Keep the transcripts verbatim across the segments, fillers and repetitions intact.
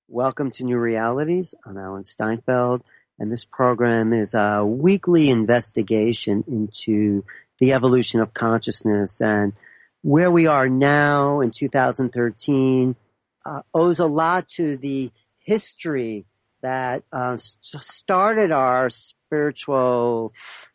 Welcome to New Realities. I'm Alan Steinfeld, and this program is a weekly investigation into the evolution of consciousness, and where we are now in two thousand thirteen uh, owes a lot to the history that uh, started our spiritual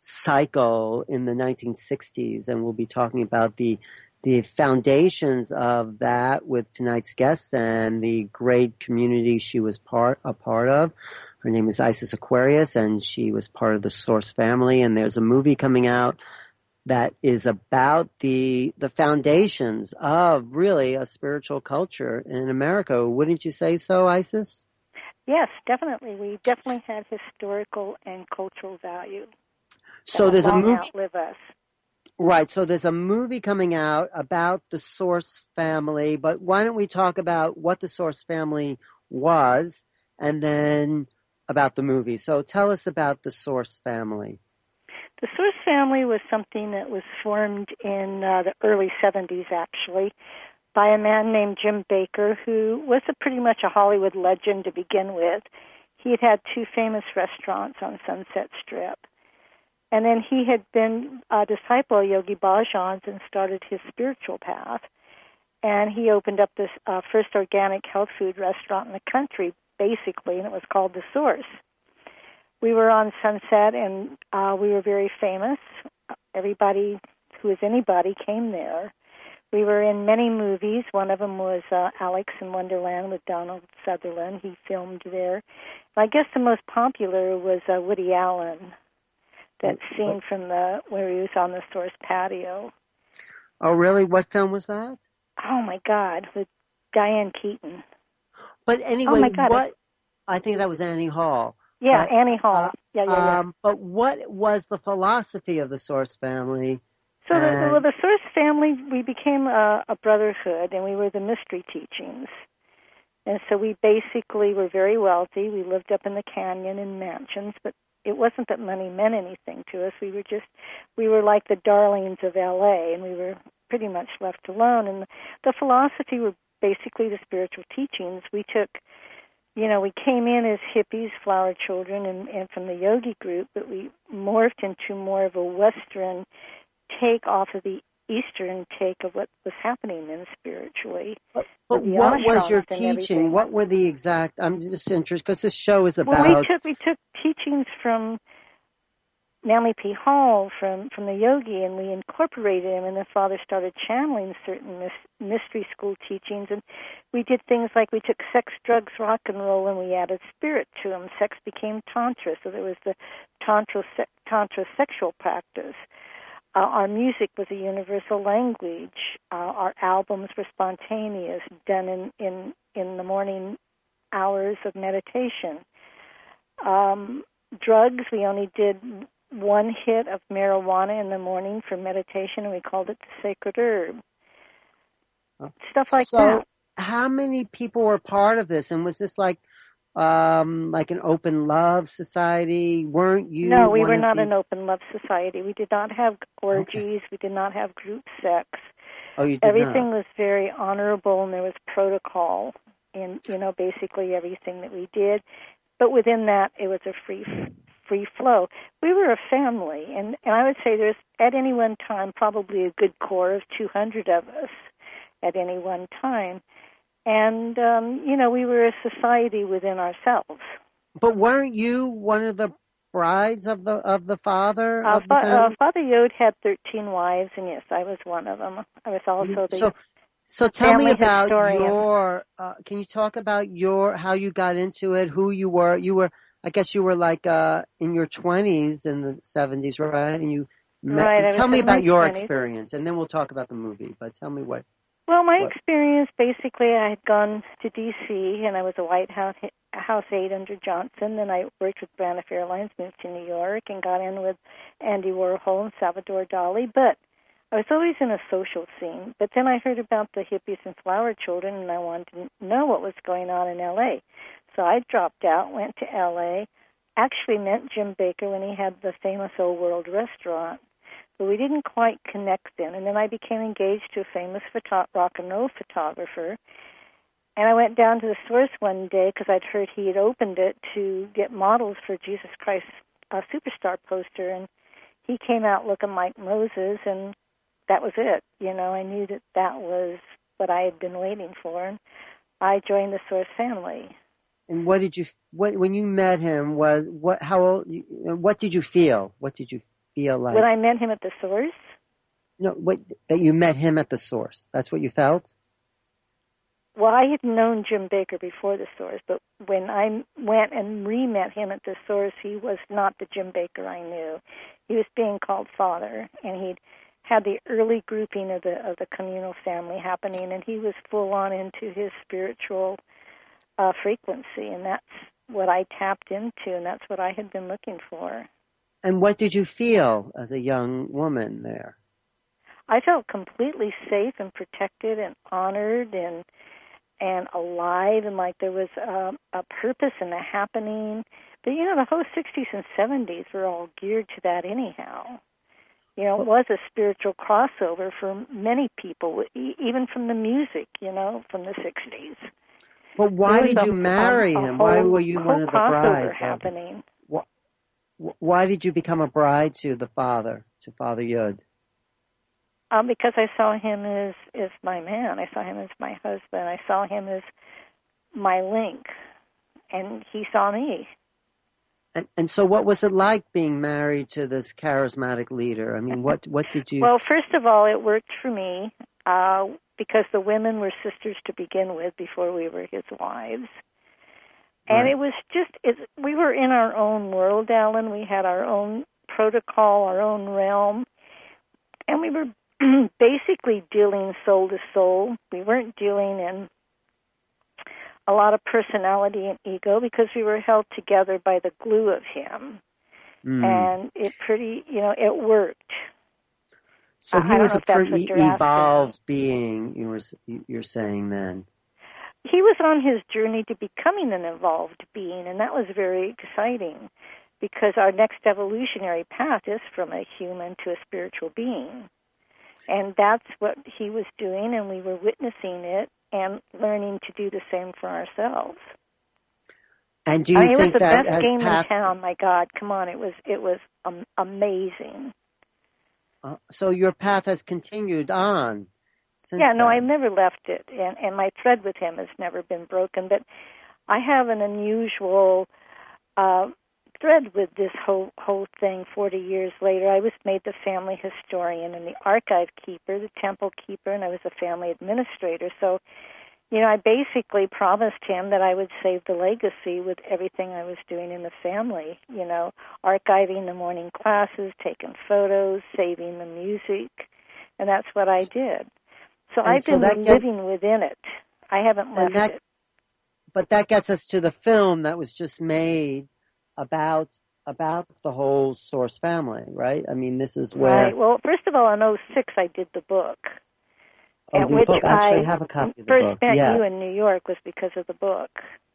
cycle in the nineteen sixties, and we'll be talking about the the foundations of that with tonight's guest and the great community she was part a part of. Her name is Isis Aquarius, and she was part of the Source family. And there's a movie coming out that is about the the foundations of really a spiritual culture in America. Wouldn't you say so, Isis? Yes, definitely. We definitely have historical and cultural value. So there's a movie. Outlive us. Right, so there's a movie coming out about the Source family, but why don't we talk about what the Source family was and then about the movie. So tell us about the Source family. The Source family was something that was formed in uh, the early seventies, actually, by a man named Jim Bakker, who was a pretty much a Hollywood legend to begin with. He had had two famous restaurants on Sunset Strip. And then he had been a disciple of Yogi Bhajan's and started his spiritual path. And he opened up this uh, first organic health food restaurant in the country, basically, and it was called The Source. We were on Sunset, and uh, we were very famous. Everybody who was anybody came there. We were in many movies. One of them was uh, Alice in Wonderland with Donald Sutherland. He filmed there. And I guess the most popular was uh, Woody Allen. That scene from the where he was on the Source patio. Oh, really? What film was that? Oh my God, with Diane Keaton. But anyway, oh my God, what? I think that was Annie Hall. Yeah, but, Annie Hall. Uh, yeah, yeah, yeah. Um, but what was the philosophy of the Source family? So, and... the, well, the Source family, we became a, a brotherhood, and we were the mystery teachings. And so we basically were very wealthy. We lived up in the canyon in mansions, but it wasn't that money meant anything to us. We were just, we were like the darlings of L A, and we were pretty much left alone. And the philosophy were basically the spiritual teachings. We took, you know, we came in as hippies, flower children, and, and from the yogi group, but we morphed into more of a Western take off of the Eastern take of what was happening then spiritually. But, but what was your teaching? What were the exact, I'm just interested, because this show is about... Well, we took, we took teachings from Manly P. Hall, from, from the yogi, and we incorporated them, and then Father started channeling certain mis- mystery school teachings, and we did things like we took sex, drugs, rock and roll, and we added spirit to them. Sex became Tantra, so there was the Tantra, se- Tantra sexual practice. Uh, our music was a universal language. Uh, our albums were spontaneous, done in, in, in the morning hours of meditation. Um, drugs, we only did one hit of marijuana in the morning for meditation, and we called it the sacred herb. Stuff like so that. So how many people were part of this? And was this like Um, like an open love society? Weren't you? No, we one were of not the... an open love society. We did not have orgies. Okay. We did not have group sex. Oh, you did Everything not. was very honorable, and there was protocol in, you know, basically everything that we did. But within that, it was a free free flow. We were a family, and, and I would say there's, at any one time, probably a good core of two hundred of us at any one time. And, um, you know, we were a society within ourselves. But weren't you one of the brides of the of the father Uh, of the fa- uh, family? Father Yod had thirteen wives, and yes, I was one of them. I was also the so, so tell me family about historian. your. Uh, can you talk about your how you got into it? Who you were? You were. I guess you were like uh, in your twenties in the seventies, right? And you met. Right, I Tell was me in my about your twenties. experience, and then we'll talk about the movie. But tell me what. Well, my what? experience, basically, I had gone to D C, and I was a White House House aide under Johnson. Then I worked with Braniff Airlines, moved to New York, and got in with Andy Warhol and Salvador Dali. But I was always in a social scene. But then I heard about the hippies and flower children, and I wanted to know what was going on in L A. So I dropped out, went to L A, actually met Jim Bakker when he had the famous Old World restaurant. But we didn't quite connect then. And then I became engaged to a famous photo- rock and roll photographer. And I went down to the source one day because I'd heard he had opened it to get models for Jesus Christ uh, Superstar poster, and he came out looking like Moses, and that was it. You know, I knew that that was what I had been waiting for, and I joined the Source family. And what did you, what, when you met him, was, what, how old, what did you feel? What did you feel like? When I met him at the Source? No, what, that you met him at the Source. That's what you felt? Well, I had known Jim Bakker before the Source, but when I went and re-met him at the Source, he was not the Jim Bakker I knew. He was being called Father, and he'd had the early grouping of the of the communal family happening, and he was full on into his spiritual uh, frequency, and that's what I tapped into, and that's what I had been looking for. And what did you feel as a young woman there? I felt completely safe and protected and honored and and alive, and like there was um, a purpose and a happening. But, you know, the whole sixties and seventies were all geared to that anyhow. You know, it was a spiritual crossover for many people, even from the music, you know, from the sixties. But why did a, you marry a, a him? whole, why were you one of the brides? happening. Why, why did you become a bride to the father, to Father Yud? Um, because I saw him as, as my man. I saw him as my husband. I saw him as my link. And he saw me. And, and so what was it like being married to this charismatic leader? I mean, what, what did you... Well, first of all, it worked for me uh, because the women were sisters to begin with before we were his wives. And right. it was just, it, we were in our own world, Alan. We had our own protocol, our own realm. And we were basically dealing soul to soul. We weren't dealing in a lot of personality and ego because we were held together by the glue of him. Mm. And it pretty, you know, it worked. So he I was a pretty evolved asking. being, you were, you're saying then. He was on his journey to becoming an evolved being, and that was very exciting because our next evolutionary path is from a human to a spiritual being. And that's what he was doing, and we were witnessing it and learning to do the same for ourselves. And do you I mean, think it was the that best as game path... in town? My God, come on! It was it was um, amazing. Uh, so your path has continued on since Yeah, no, then. I never left it, and and my thread with him has never been broken. But I have an unusual uh, thread with this whole whole thing. Forty years later, I was made the family historian and the archive keeper, the temple keeper, and I was a family administrator. So, you know, I basically promised him that I would save the legacy with everything I was doing in the family. You know, archiving the morning classes, taking photos, saving the music, and that's what I did. So and I've so been get, living within it. I haven't left that, it. But that gets us to the film that was just made about about the whole Source family, right? I mean, this is where... Right. Well, first of all, in oh six, I did the book. Oh, at the which book. Actually, I, I have a copy of the first book. met yeah. you in New York was because of the book.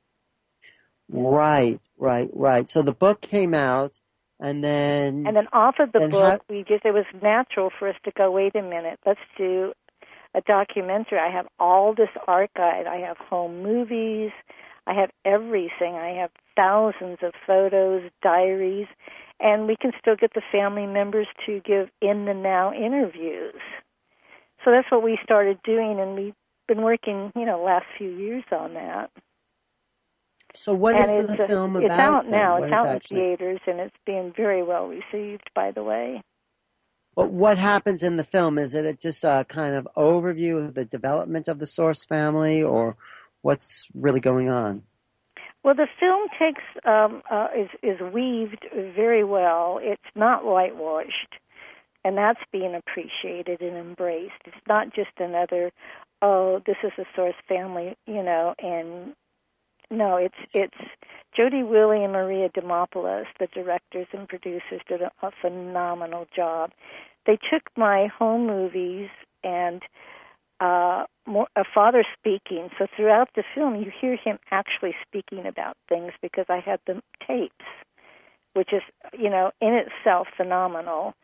Right, right, right. So the book came out, and then... And then off of the book, how, we just, it was natural for us to go, wait a minute, let's do a documentary. I have all this archive. I have home movies. I have everything. I have thousands of photos, diaries, and we can still get the family members to give in the now interviews. So that's what we started doing, and we've been working, you know, last few years on that. So what and is the a, film it's about? It's out then? now. What it's out actually... in theaters, and it's being very well received, by the way. But what happens in the film? Is it just a kind of overview of the development of the Source family, or what's really going on? Well, the film takes um, uh, is is weaved very well. It's not whitewashed, and that's being appreciated and embraced. It's not just another, oh, this is a Source family, you know, and no, it's it's Jody Willie and Maria Demopoulos, the directors and producers, did a, a phenomenal job. They took my home movies and uh, more, a father speaking. So throughout the film, you hear him actually speaking about things because I had the tapes, which is, you know, in itself phenomenal.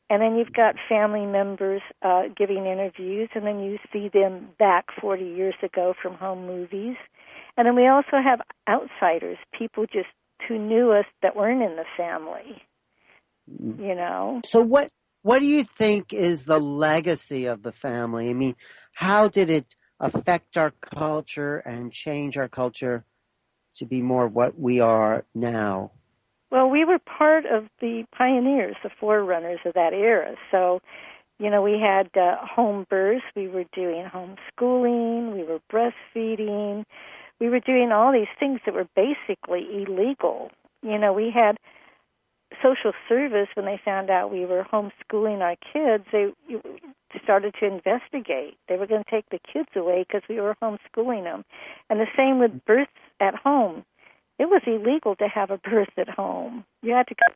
And then you've got family members uh, giving interviews, and then you see them back forty years ago from home movies. And then we also have outsiders, people just who knew us that weren't in the family, you know. So what what do you think is the legacy of the family? I mean, how did it affect our culture and change our culture to be more of what we are now? Well, we were part of the pioneers, the forerunners of that era. So, you know, we had uh, home births, we were doing homeschooling, we were breastfeeding, we were doing all these things that were basically illegal. You know, we had social service, when they found out we were homeschooling our kids, they started to investigate. They were going to take the kids away because we were homeschooling them. And the same with births at home. It was illegal to have a birth at home. You had to go.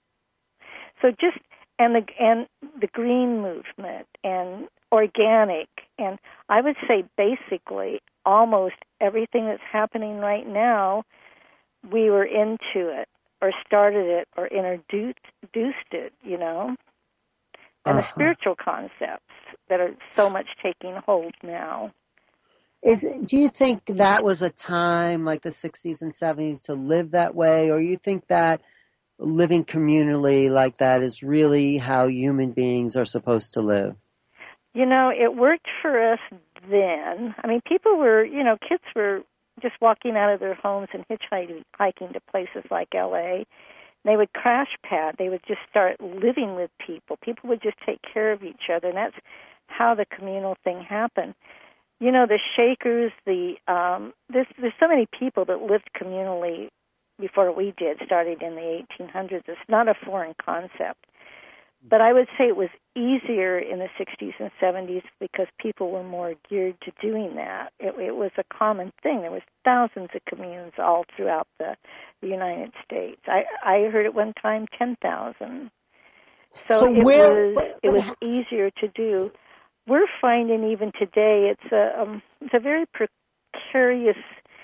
So just, and the, and the green movement and organic, and I would say basically almost everything that's happening right now, we were into it or started it or introduced, introduced it, you know, and uh-huh. the spiritual concepts that are so much taking hold now. Is do you think that was a time like the sixties and seventies to live that way, or you think that living communally like that is really how human beings are supposed to live? You know, it worked for us then. I mean, people were, you know, kids were just walking out of their homes and hitchhiking to places like L A. They would crash pad. They would just start living with people. People would just take care of each other, and that's how the communal thing happened. You know, the Shakers, the um, there's there's so many people that lived communally before we did, started in the eighteen hundreds. It's not a foreign concept. But I would say it was easier in the sixties and seventies because people were more geared to doing that. It, it was a common thing. There was thousands of communes all throughout the, the United States. I, I heard at one time ten thousand. So, so it where, was it was easier to do. We're finding even today it's a um, it's a very precarious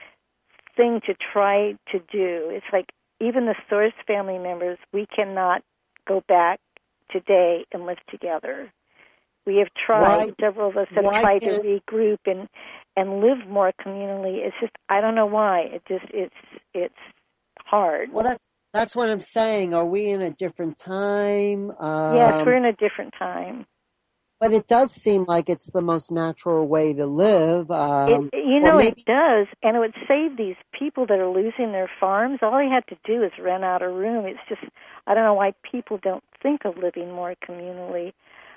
thing to try to do. It's like even the Source family members, we cannot go back today and live together. We have tried. Why, several of us have tried to regroup and and live more communally. It's just I don't know why. It just it's it's hard. Well, that's that's what I'm saying. Are we in a different time? Um, yes, we're in a different time. But it does seem like it's the most natural way to live. Um, it, you know, maybe... it does, and it would save these people that are losing their farms. All they had to do is rent out a room. It's just, I don't know why people don't think of living more communally.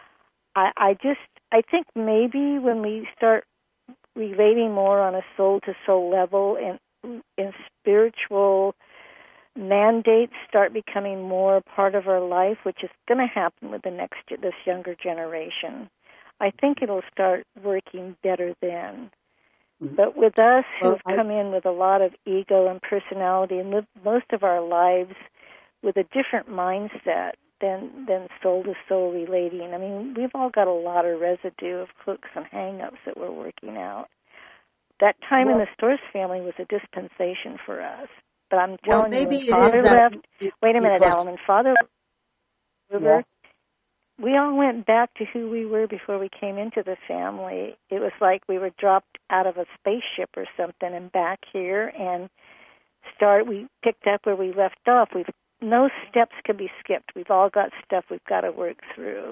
I, I just, I think maybe when we start relating more on a soul-to-soul level and, and spiritual mandates start becoming more part of our life, which is going to happen with the next this younger generation. I think it'll start working better then. Mm-hmm. But with us who well, have come I... in with a lot of ego and personality and lived most of our lives with a different mindset than than soul to soul relating, I mean, we've all got a lot of residue of hooks and hang-ups that we're working out. That time well, in the Storrs family was a dispensation for us. But I'm telling well, maybe you, when Father left, it, wait a minute, Alan, when Father left, yes. we all went back to who we were before we came into the family. It was like we were dropped out of a spaceship or something and back here and start. We picked up where we left off. We've no steps can be skipped. We've all got stuff we've got to work through.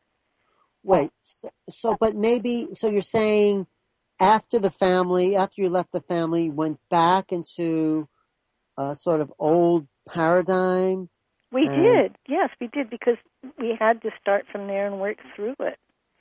Wait, so, so but maybe, so you're saying after the family, after you left the family, you went back into a sort of old paradigm? We and... did, yes, we did, because we had to start from there and work through it.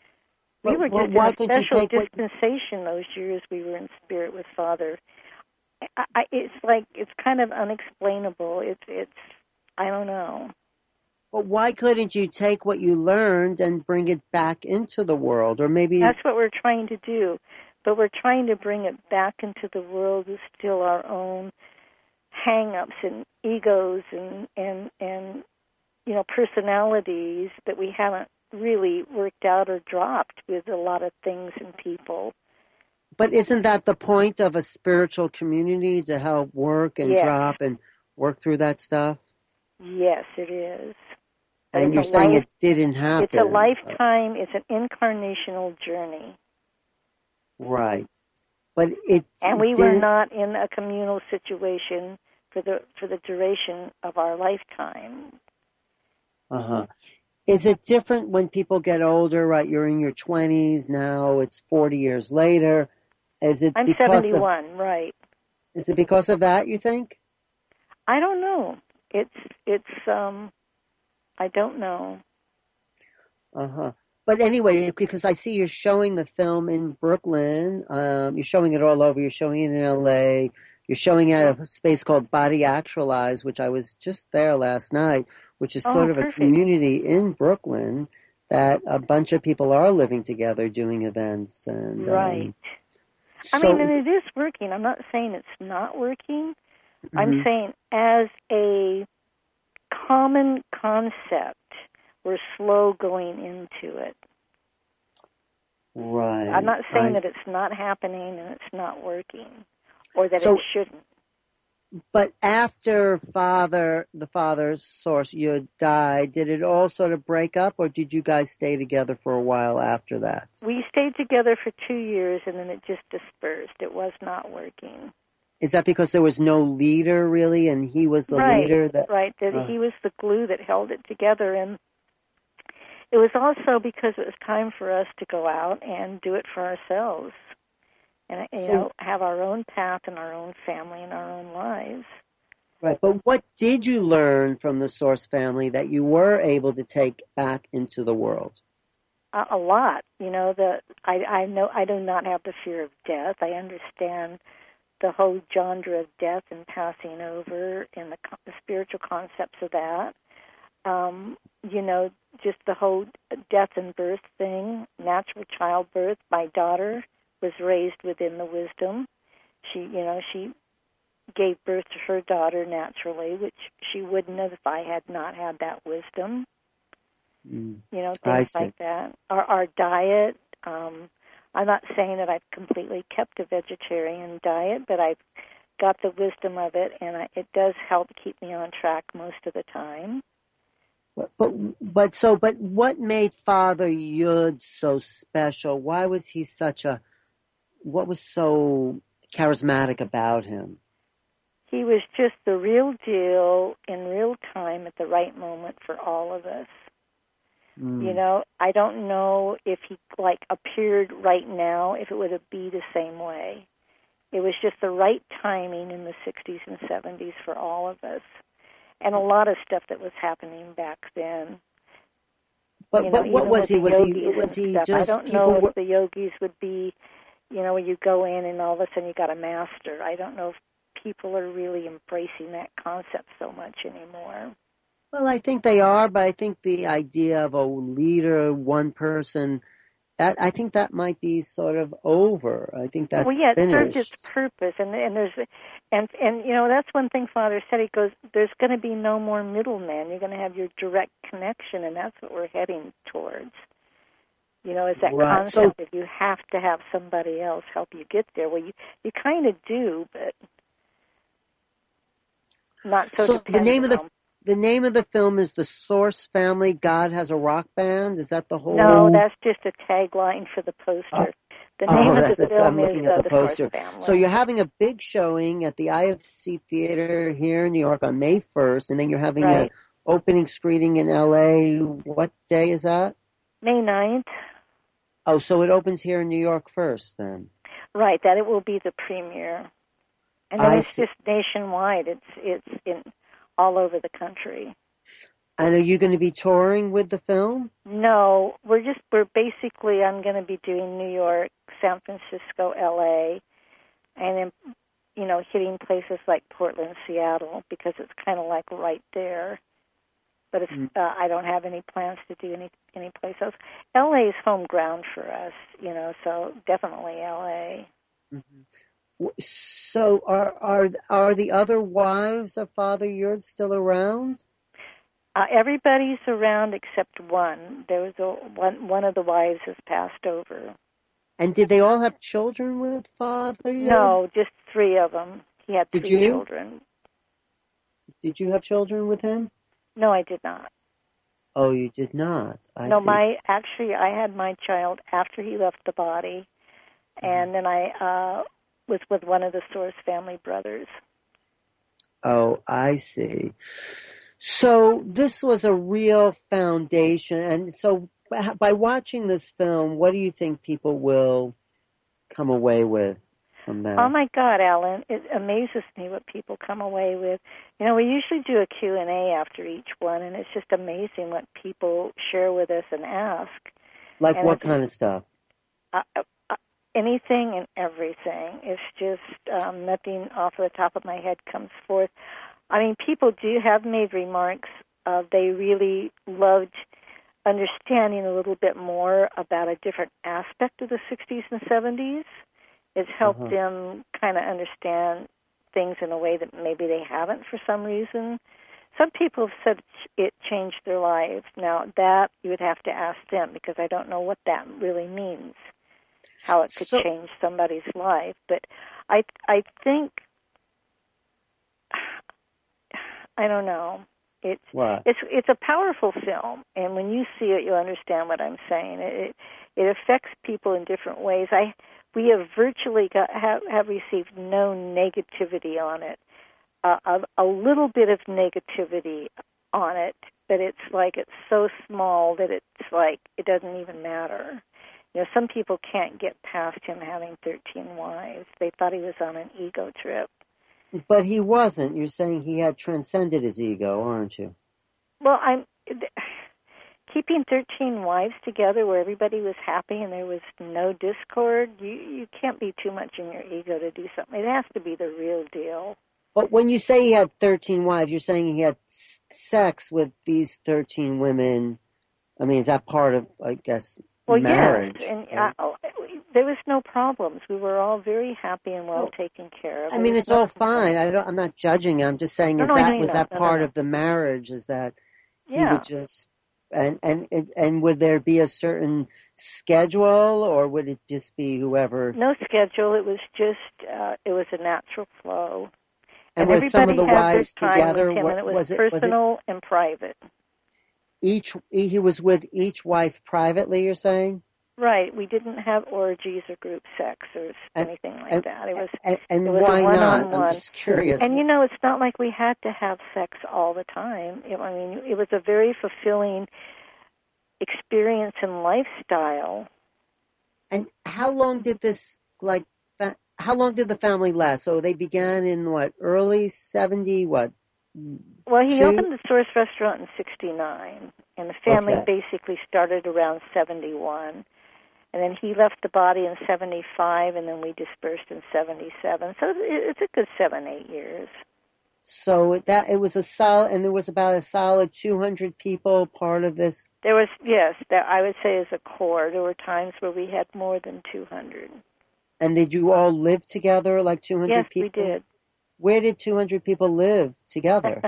We well, were just well, in a special dispensation what... those years we were in spirit with Father. I, I, it's like, it's kind of unexplainable. It's, it's, I don't know. But why couldn't you take what you learned and bring it back into the world? Or maybe... That's what we're trying to do. But we're trying to bring it back into the world with still our own hang-ups and egos and, and, and, you know, personalities that we haven't really worked out or dropped with a lot of things and people. But isn't that the point of a spiritual community, to help work and yes. drop and work through that stuff? Yes, it is. But And it's you're a saying life. it didn't It's a happen. lifetime. It's an incarnational journey. Right. But it And we were didn't. not in a communal situation for the for the duration of our lifetime. Uh-huh. Is it different when people get older, right? You're in your twenties now, it's forty years later. Is it I'm because of seventy-one, right? is it because of that, you think? I don't know. It's it's um I don't know. Uh-huh. But anyway, because I see you're showing the film in Brooklyn, um, you're showing it all over, you're showing it in L A, you're showing it at a space called Body Actualize, which I was just there last night, which is Oh, sort of a perfect. community in Brooklyn that a bunch of people are living together doing events. And Right. um, I mean, so, and it is working. I'm not saying it's not working. I'm mhm, saying as a common concept, we're slow going into it. I'm right. not I, saying that it's s- not happening and it's not working, or that it so, shouldn't. but after father, the father's source, you died, did it all sort of break up or did you guys stay together for a while after that? We stayed together for two years and then it just dispersed. It was not working. Is that because there was no leader really and he was the Right, leader that, right. That uh, he was the glue that held it together, and it was also because it was time for us to go out and do it for ourselves, and you so, know, have our own path and our own family and our own lives. right. But what did you learn from the source family that you were able to take back into the world? A, a lot, you know. The I I know I do not have the fear of death. I understand the whole genre of death and passing over and the, the spiritual concepts of that. Um, you know, just the whole death and birth thing, natural childbirth. My daughter was raised within the wisdom. She, you know, she gave birth to her daughter naturally, which she wouldn't have if I had not had that wisdom. Mm, You know, I things see. like that. Our, our diet, um, I'm not saying that I've completely kept a vegetarian diet, but I've got the wisdom of it, and I, it does help keep me on track most of the time. But, but but so but what made Father Yud so special? Why was he such a what was so charismatic about him? He was just the real deal in real time at the right moment for all of us. You Mm, know, I don't know if he like appeared right now, if it would be the same way. It was just the right timing in the sixties and seventies for all of us. And a lot of stuff that was happening back then. but You know, but what even was with he? the Was he yogis was and he stuff. I just don't know people if were the yogis would be, you know, where you go in and all of a sudden you got a master. I don't know if people are really embracing that concept so much anymore. well, I think they are, but I think the idea of a leader, one person, that I think that might be sort of over. I think Well, that's yeah, it served its finished. purpose, and and there's, and and you know that's one thing Father said. He goes, "There's going to be no more middlemen. You're going to have your direct connection, and that's what we're heading towards." You know, is that Right. So concept that you have to have somebody else help you get there. Well, you you kind of do, but not so so the name dependent of the on. the name of the film is The Source Family. God has a rock band. Is that the No, whole? that's just a tagline for the Uh, poster. The name oh, of the that's, that's. film I'm is looking at uh, the The Source poster. So Family. you're having a big showing at the I F C Theater here in New York on May first, and then you're having a Right. opening screening in L A. What day is that? May ninth. Oh, so it opens here in New York first, then. Right, that it will be the premiere. And then I it's see. just nationwide. It's it's in all over the country. And are you going to be touring with the film? No, we're just we're basically I'm going to be doing New York, San Francisco, L A, and then you know hitting places like Portland, Seattle because it's kind of like right there. But it's Mm. uh, I don't have any plans to do any any place else. L A is home ground for us, you know, so definitely L A. Mhm. So are are are the other wives of Father Yurt still around? Uh, everybody's around except one. There was a one. One of the wives has passed over. And did they all have children with Father Yurt? No, just three of them. He had Did three you? children. Did you have children with him? No, I did not. Oh, you did not. I No, see. my actually, I had my child after he left the body, and then I uh, was with one of the Source family brothers. Oh, I see. So this was a real foundation. And so by watching this film, what do you think people will come away with from Oh that? my God, Alan, it amazes me what people come away with. You know, we usually do a Q and A after each one, and it's just amazing what people share with us and ask. Like And what it's kind of stuff? uh, uh, anything and everything. It's just um, nothing off the top of my head comes forth. I mean, people do have made remarks. Uh, they really loved understanding a little bit more about a different aspect of the sixties and seventies. It's helped Uh-huh. them kind of understand things in a way that maybe they haven't for some reason. Some people have said it changed their lives. Now, that you would have to ask them because I don't know what that really means, how it could So, change somebody's life. But I, I think, I don't know. It's what? it's it's a powerful film, and when you see it, you'll understand what I'm saying. It it affects people in different ways. I we have virtually got have, have received no negativity on it. Uh, a, a little bit of negativity on it, but it's like it's so small that it's like it doesn't even matter. You know, some people can't get past him having thirteen wives. They thought he was on an ego trip. But he wasn't. You're saying he had transcended his ego, aren't you? Well, I'm keeping thirteen wives together where everybody was happy and there was no discord. You you can't be too much in your ego to do something. It has to be the real deal. But when you say he had thirteen wives, you're saying he had sex with these thirteen women. I mean, is that part of, I guess, Well, marriage? yes, and Right? uh, there was no problems. We were all very happy and well Oh, taken care of. I There mean, was it's no all complaint. fine. I don't, I'm not judging. I'm just saying, No, is no, I know that you was know. that No, no, part no. of the marriage? Is that he would Yeah. just and and and and would there be a certain schedule, or would it just be whoever? No schedule. It was just, uh, it was a natural flow. And And were some of everybody the had their wives time with together? him, and What it was was it? Was it personal and private. each? He was with each wife privately. You're saying? Right. We didn't have orgies or group sex or And anything like and that. It was and, it and was a why not? I'm one-on-one. just curious. And you know, it's not like we had to have sex all the time. It, I mean, it was a very fulfilling experience and lifestyle. And how long did this like? Fa- how long did the family last? So they began in what, early seventy? What, Well, he two? opened the Source restaurant in sixty-nine, and the family Okay. basically started around seventy-one. And then he left the body in seventy-five, and then we dispersed in seventy-seven. So it's a good seven, eight years. So that it was a solid, and there was about a solid two hundred people part of this. There was, yes, that I would say as a core. There were times where we had more than two hundred. And did you all live together, like Yes, two hundred we people? did. Where did two hundred people live together?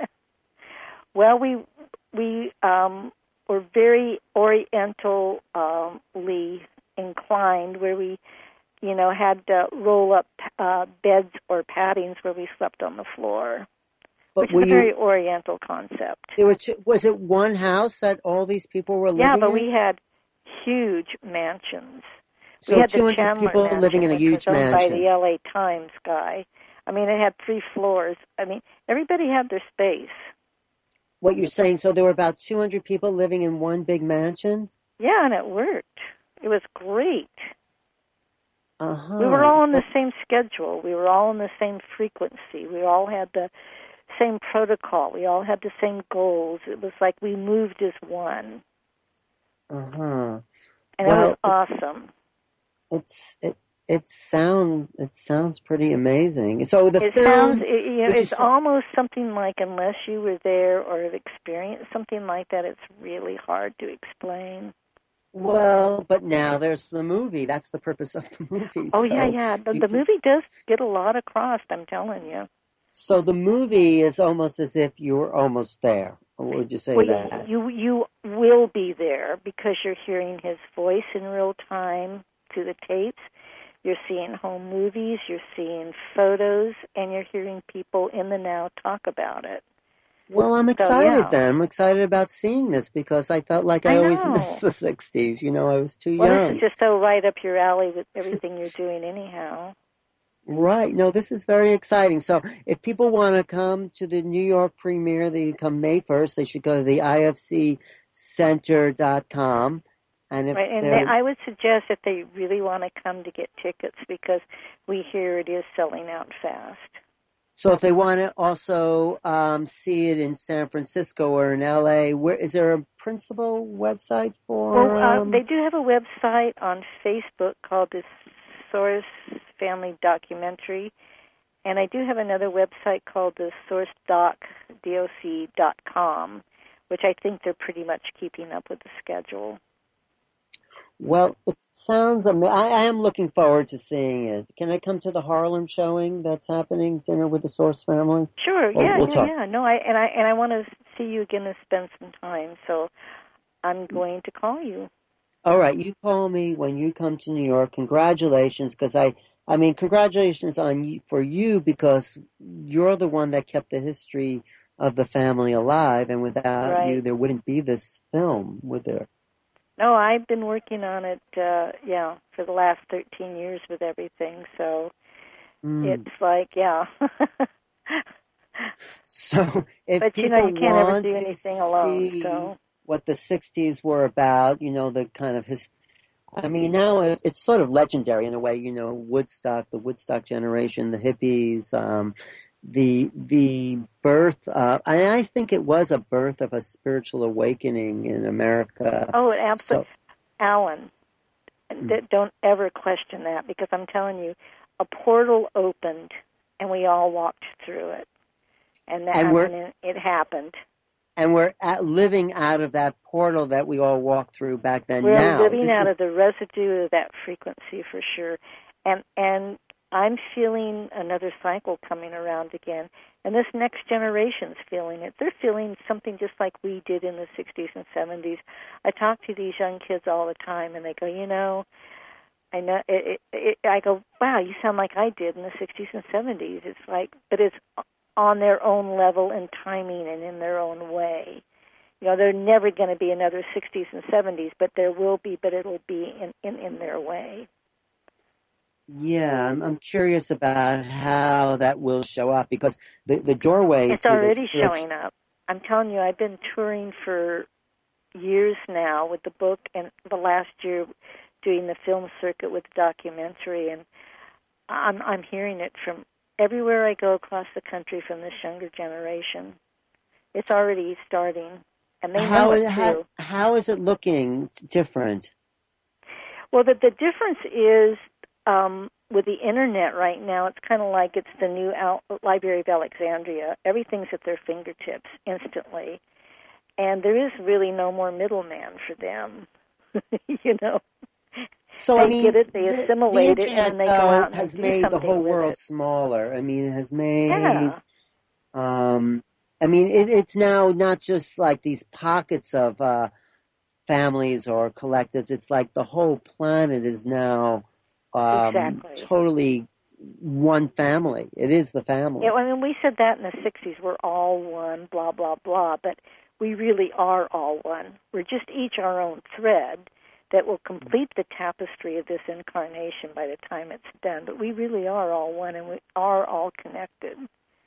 Well, we we um, were very orientally um, inclined, where we, you know, had uh, roll-up uh, beds or paddings where we slept on the floor, But which is were a very you, oriental concept. there were two, was it one house that all these people were Yeah, living but in? we had huge mansions. We So had the two hundred Chandler people living Mansion, in a which was huge owned by the mansion. L A Times guy. I mean, it had three floors. I mean, everybody had their space. What you're saying, so there were about two hundred people living in one big mansion? Yeah, and it worked. It was great. We were Uh-huh. all on the Well, same schedule. We were all on the same frequency. We all had the same protocol. We all had the same goals. It was like we moved as one. uh-huh. And it was Well, it, awesome. it's it it sound it sounds pretty amazing. So the It sounds, film, it, you know, would you it's say? almost something like, unless you were there or have experienced something like that, it's really hard to explain. Well, but now there's the movie. That's the purpose of the movie. Oh, yeah, So yeah. The, you the can, movie does get a lot across, I'm telling you. so the movie is almost as if you were almost there. Or would you say Well, that? you you will be there because you're hearing his voice in real time through the tapes. You're seeing home movies, you're seeing photos, and you're hearing people in the now talk about it. Well, I'm So excited yeah, then. I'm excited about seeing this because I felt like I I always missed know. the sixties. You know, I was too Well, this is young. just so right up your alley with everything you're doing anyhow. Right. No, this is very exciting. So if people want to come to the New York premiere, they come May first. They should go to the I F C center dot com. And if Right, and they, they're, I would suggest if they really want to come to get tickets because we hear it is selling out fast. so if they want to also um, see it in San Francisco or in L A, where is there a principal website Well, for? uh, they Um, do have a website on Facebook called the Source Family Documentary, and I do have another website called the Source Doc, D O C dot com, which I think they're pretty much keeping up with the schedule. well, it sounds. Ama- I, I am looking forward to seeing it. Can I come to the Harlem showing that's happening? Dinner with the Source family. Sure, Well, yeah, we'll yeah, talk. yeah. No, I and I and I want to see you again and spend some time, so I'm going to call you. All right, you call me when you come to New York. Congratulations, because I, I mean, congratulations on you for you because you're the one that kept the history of the family alive, and without you, Right. there wouldn't be this film, would there? No, I've been working on it, uh, yeah, for the last thirteen years with everything, so Mm. it's like, yeah. So, if But, you know, people you can't ever want do to anything alone, see so. what the sixties were about, you know, the kind of his. I mean, now it, it's sort of legendary in a way, you know, Woodstock, the Woodstock generation, the hippies, um, the the birth. Uh, I, I think it was a birth of a spiritual awakening in America. Oh, absolutely. So, Alan, mm. th- don't ever question that because I'm telling you, a portal opened and we all walked through it. And that, and I we're mean, it, it happened. and we're at, living out of that portal that we all walked through back then. We're Now, living this out is of the residue of that frequency for sure. And and I'm feeling another cycle coming around again. And this next generation's feeling it. They're feeling something just like we did in the sixties and seventies. I talk to these young kids all the time, and they go, you know, I know. It, it, it, I go, wow, you sound like I did in the sixties and seventies. It's like, but it's on their own level and timing and in their own way. You know, there's never going to be another sixties and seventies, but there will be, but it'll be in, in, in their way. yeah. I'm I'm curious about how that will show up because the the doorway It's to the already spiritual. showing up. I'm telling you, I've been touring for years now with the book, and the last year doing the film circuit with the documentary, and I'm I'm hearing it from everywhere I go across the country from this younger generation. It's already starting, and they know How it how too. how is it looking different? Well, the the difference is um, with the internet right now. It's kind of like it's the new Al- Library of Alexandria. Everything's at their fingertips instantly, and there is really no more middleman for them. You know, So I they get mean, it, they the the assimilate it, and then internet they go though out and they has do made the something whole with world it. smaller. I mean, it has made Yeah, um, I mean, it, it's now not just like these pockets of uh, families or collectives. It's like the whole planet is now um, exactly. totally one family. It is the Yeah, family. I mean, we said that in the sixties. We're all one, blah blah blah. But we really are all one. We're just each our own thread that will complete the tapestry of this incarnation by the time it's done. But we really are all one, and we are all connected.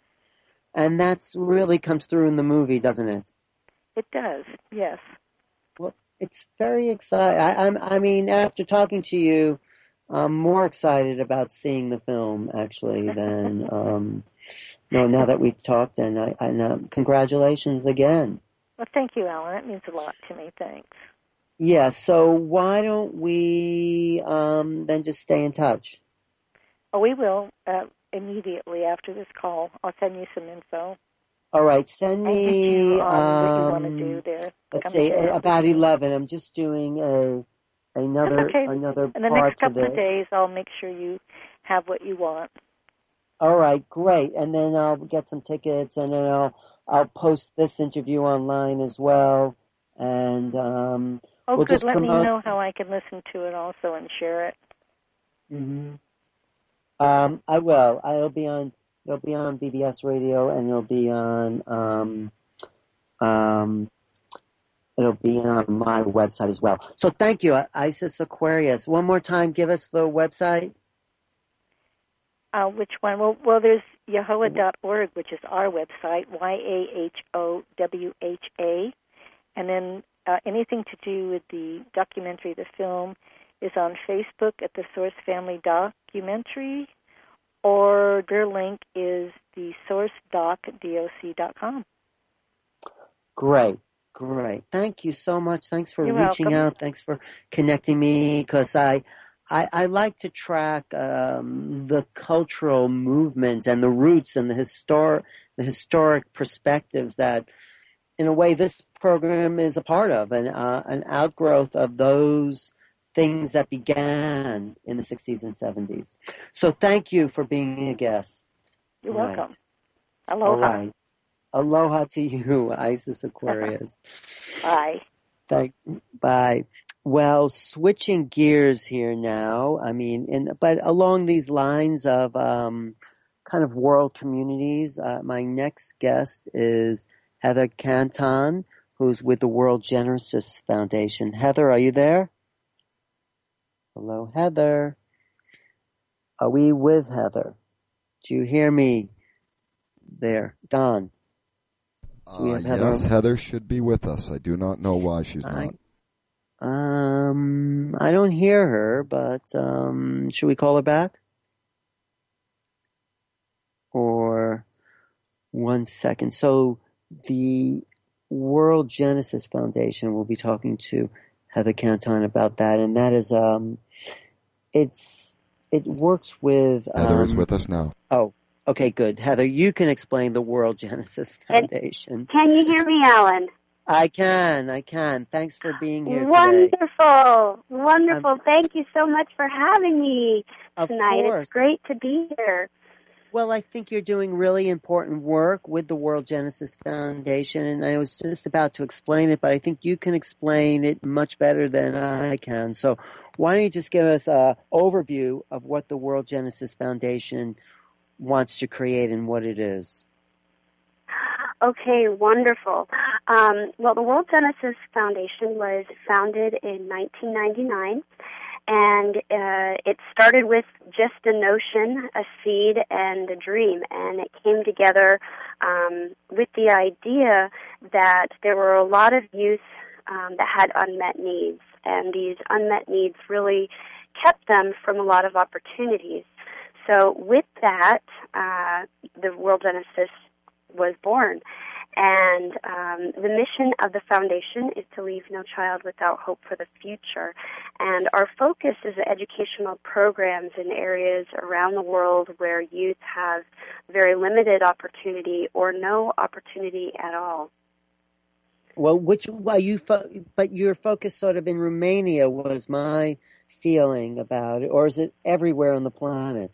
And that's really comes through in the movie, doesn't it? It does, yes. Well, it's very exciting. I, I'm, I mean, after talking to you, I'm more excited about seeing the film actually than, um, no, now that we've talked and I, I now, congratulations again. Well, thank you, Alan. That means a lot to me. Thanks. Yeah, so why don't we, um, then just stay in touch? Oh, we will uh, immediately after this call. I'll send you some info All right, send and get you me, on what you want to do um, there. let's Come to say dinner with about me. eleven. I'm just doing a, That's another, okay. another In the next part to couple of this. days, I'll make sure you have what you want. All right, great. And then I'll get some tickets, and then I'll I'll post this interview online as well, and um, Oh, we'll good. just Let me promote. know how I can listen to it also and share it. Hmm. Um, I will. I'll be on. It'll be on B B S Radio, and it'll be on um, Um, it'll be on my website as well. So thank you, Isis Aquarius. One more time, give us the website. Uh, which one? Well, well, there's Yahoah dot org, which is our website, Y A H O W H A. And then uh, anything to do with the documentary, the film, is on Facebook at the Source Family Documentary, or their link is the source doc dot com. Great, great. Thank you so much. Thanks for You're reaching welcome. out. Thanks for connecting me, because I, I, I like to track um, the cultural movements and the roots and the historic, the historic perspectives that, in a way, this program is a part of, and uh, an outgrowth of those things that began in the sixties and seventies. So thank you for being a guest You're tonight. welcome. Aloha. All right. Aloha to you, Isis Aquarius. Bye. Thank, bye. Well, switching gears here now. I mean, in, but along these lines of um, kind of world communities, uh, my next guest is Heather Canton, who's with the World Genesis Foundation. Heather, are you there? Hello, Heather. Are we with Heather? Do you hear me there? Don? Do we Uh, have Heather? yes, Heather should be with us. I do not know why she's I, not. Um, I don't hear her, but um, should we call her back? Or one second. So the World Genesis Foundation will be talking to Heather Canton about that, and that is um, it's it works with um, Heather is with us now. Oh, okay, good. Heather, you can explain the World Genesis Foundation. Can you hear me, Alan? I can, I can. Thanks for being here Wonderful. today. Wonderful, wonderful. Um, Thank you so much for having me tonight. Of course. It's great to be here. Well, I think you're doing really important work with the World Genesis Foundation, and I was just about to explain it, but I think you can explain it much better than I can. So why don't you just give us an overview of what the World Genesis Foundation wants to create and what it is? Okay, wonderful. Um, well, the World Genesis Foundation was founded in nineteen ninety-nine, and uh, it started with just a notion, a seed, and a dream, and it came together um, with the idea that there were a lot of youth um, that had unmet needs, and these unmet needs really kept them from a lot of opportunities. So with that, uh, the World Genesis was born. And um, the mission of the foundation is to leave no child without hope for the future. And our focus is educational programs in areas around the world where youth have very limited opportunity or no opportunity at all. Well, which well, you fo- but your focus sort of in Romania was my feeling about it, or is it everywhere on the planet?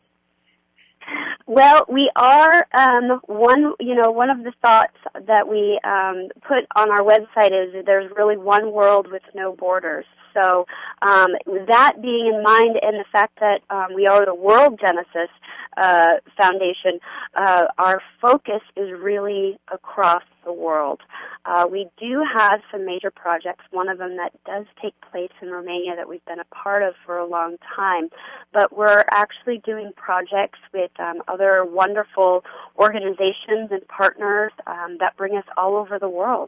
Well, we are um, one. You know, one of the thoughts that we um, put on our website is that there's really one world with no borders. So um, that being in mind, and the fact that um, we are the World Genesis uh, Foundation, uh, our focus is really across the world. Uh, we do have some major projects, one of them that does take place in Romania that we've been a part of for a long time, but we're actually doing projects with um, other wonderful organizations and partners um, that bring us all over the world.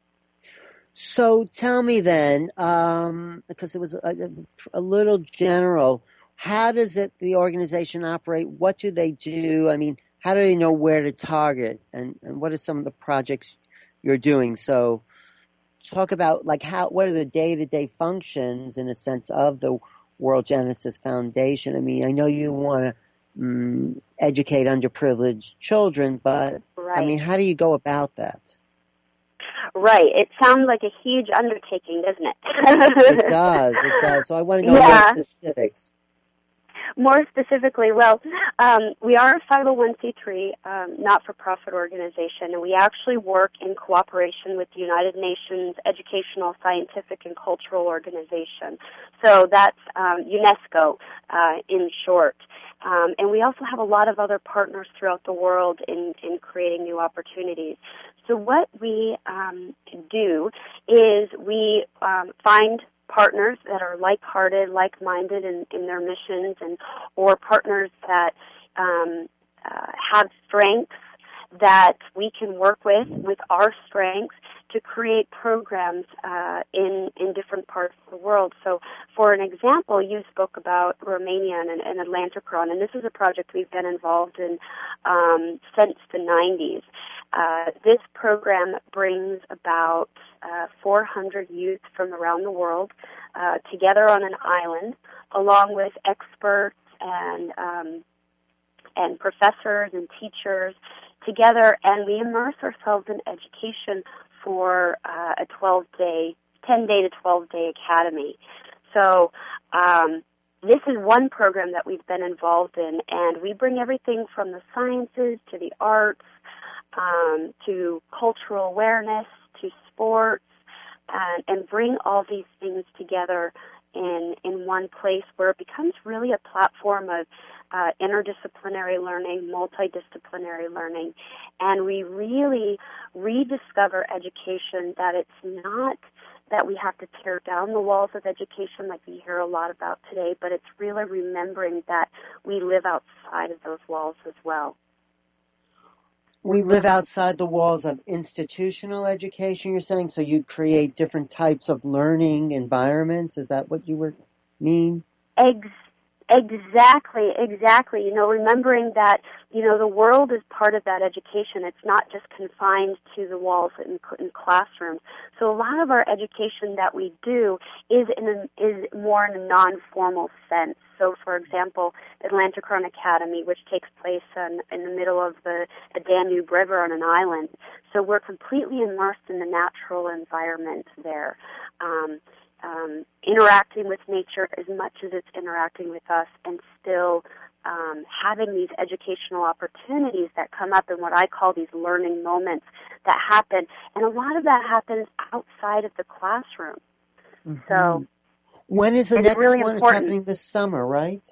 So tell me then, um, because it was a, a little general, how does it the organization operate? What do they do? I mean, how do they know where to target? And, and what are some of the projects you're doing? So talk about like how what are the day-to-day functions in a sense of the World Genesis Foundation? I mean, I know you want to um, educate underprivileged children, but right. I mean, how do you go about that? Right. It sounds like a huge undertaking, doesn't it? It does. It does. So I want to know yeah. more specifics. More specifically, well, um, we are a five oh one c three, um, not-for-profit organization, and we actually work in cooperation with the United Nations Educational, Scientific, and Cultural Organization. So that's um, UNESCO uh, in short. Um, and we also have a lot of other partners throughout the world in, in creating new opportunities. So what we um, do is we um, find partners that are like-hearted, like-minded in, in their missions, and or partners that um, uh, have strengths that we can work with, with our strengths, to create programs uh, in in different parts of the world. So, for an example, you spoke about Romania and, and Atlantacron, and this is a project we've been involved in um, since the nineties. Uh, this program brings about uh, four hundred youth from around the world uh, together on an island, along with experts and um, and professors and teachers together, and we immerse ourselves in education for uh, a twelve-day, ten-day to twelve-day academy. So um, this is one program that we've been involved in, and we bring everything from the sciences to the arts um, to cultural awareness to sports, and, and bring all these things together in in one place where it becomes really a platform of uh, interdisciplinary learning, multidisciplinary learning, and we really rediscover education, that it's not that we have to tear down the walls of education like we hear a lot about today, but it's really remembering that we live outside of those walls as well. We live outside the walls of institutional education, you're saying? So you'd create different types of learning environments? Is that what you were mean? Ex- exactly, exactly. You know, remembering that, you know, the world is part of that education. It's not just confined to the walls in, in classrooms. So a lot of our education that we do is in a, is more in a non-formal sense. So, for example, Atlantacron Academy, which takes place in, in the middle of the, the Danube River on an island. So we're completely immersed in the natural environment there, um, um, interacting with nature as much as it's interacting with us, and still um, having these educational opportunities that come up in what I call these learning moments that happen. And a lot of that happens outside of the classroom. Mm-hmm. So when is the it's next really one? important. It's happening this summer, right?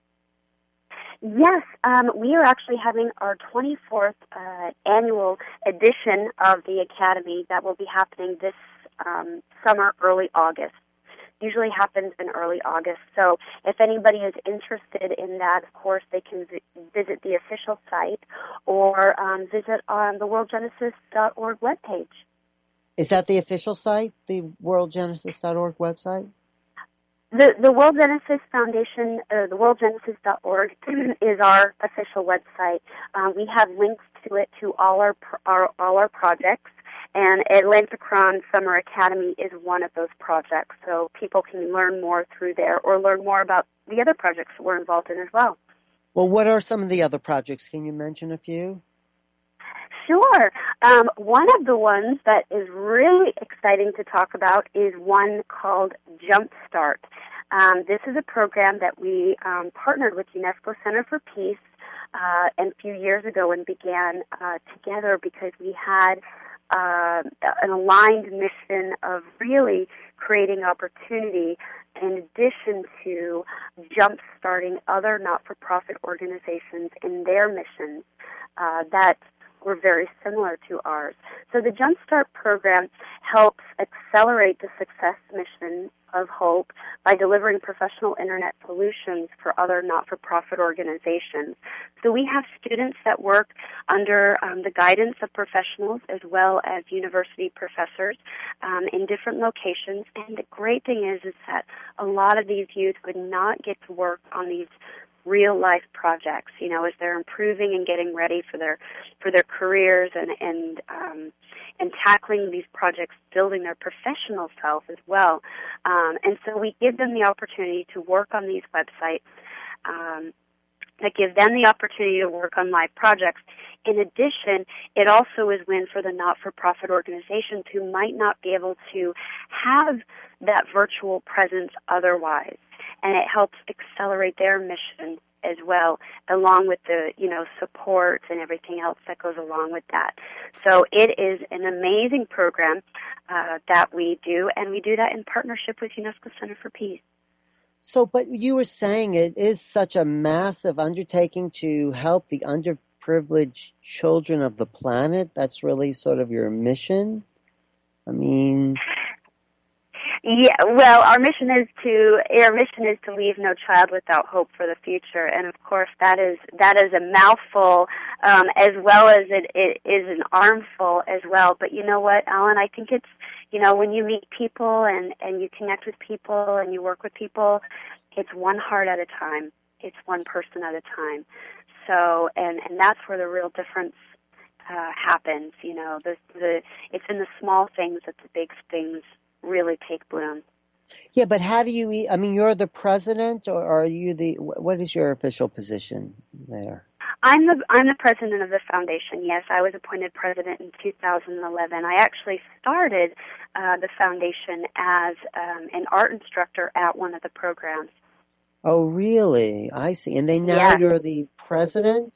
Yes, um, we are actually having our twenty-fourth uh, annual edition of the Academy that will be happening this um, summer, early August. Usually happens in early August. So if anybody is interested in that, of course, they can vi- visit the official site or um, visit on the world genesis dot org webpage. Is that the official site, the world genesis dot org website? The the World Genesis Foundation, uh, the world genesis dot org, is our official website. Uh, we have links to it to all our, our all our projects, and Atlantacron Summer Academy is one of those projects. So people can learn more through there, or learn more about the other projects that we're involved in as well. Well, what are some of the other projects? Can you mention a few? Sure. Um, one of the ones that is really exciting to talk about is one called Jumpstart. Um, this is a program that we um, partnered with UNESCO Center for Peace uh, a few years ago and began uh, together because we had uh, an aligned mission of really creating opportunity in addition to jump-starting other not-for-profit organizations in their missions uh, that were very similar to ours. So the Jumpstart program helps accelerate the success mission of HOPE by delivering professional internet solutions for other not-for-profit organizations. So we have students that work under um, the guidance of professionals as well as university professors um, in different locations. And the great thing is, is that a lot of these youth would not get to work on these real-life projects, you know, as they're improving and getting ready for their for their careers and and um, and tackling these projects, building their professional self as well. Um, and so we give them the opportunity to work on these websites um, that give them the opportunity to work on live projects. In addition, it also is win for the not-for-profit organizations who might not be able to have that virtual presence otherwise. And it helps accelerate their mission as well, along with the, you know, support and everything else that goes along with that. So it is an amazing program uh, that we do, and we do that in partnership with UNESCO Center for Peace. So, but you were saying it is such a massive undertaking to help the under privileged children of the planet? That's really sort of your mission? I mean... Yeah, well, our mission is to our mission is to leave no child without hope for the future, and of course that is that is a mouthful, um, as well as it, it is an armful as well. But you know what, Alan? I think it's you know when you meet people and and you connect with people and you work with people, it's one heart at a time. It's one person at a time. So, and and that's where the real difference uh, happens. You know, the the it's in the small things that the big things really take bloom. Yeah, but how do you, I mean, you're the president, or are you the, what is your official position there? I'm the I'm the president of the foundation, yes. I was appointed president in two thousand eleven. I actually started uh, the foundation as um, an art instructor at one of the programs. Oh, really? I see. And then now yes. you're the president?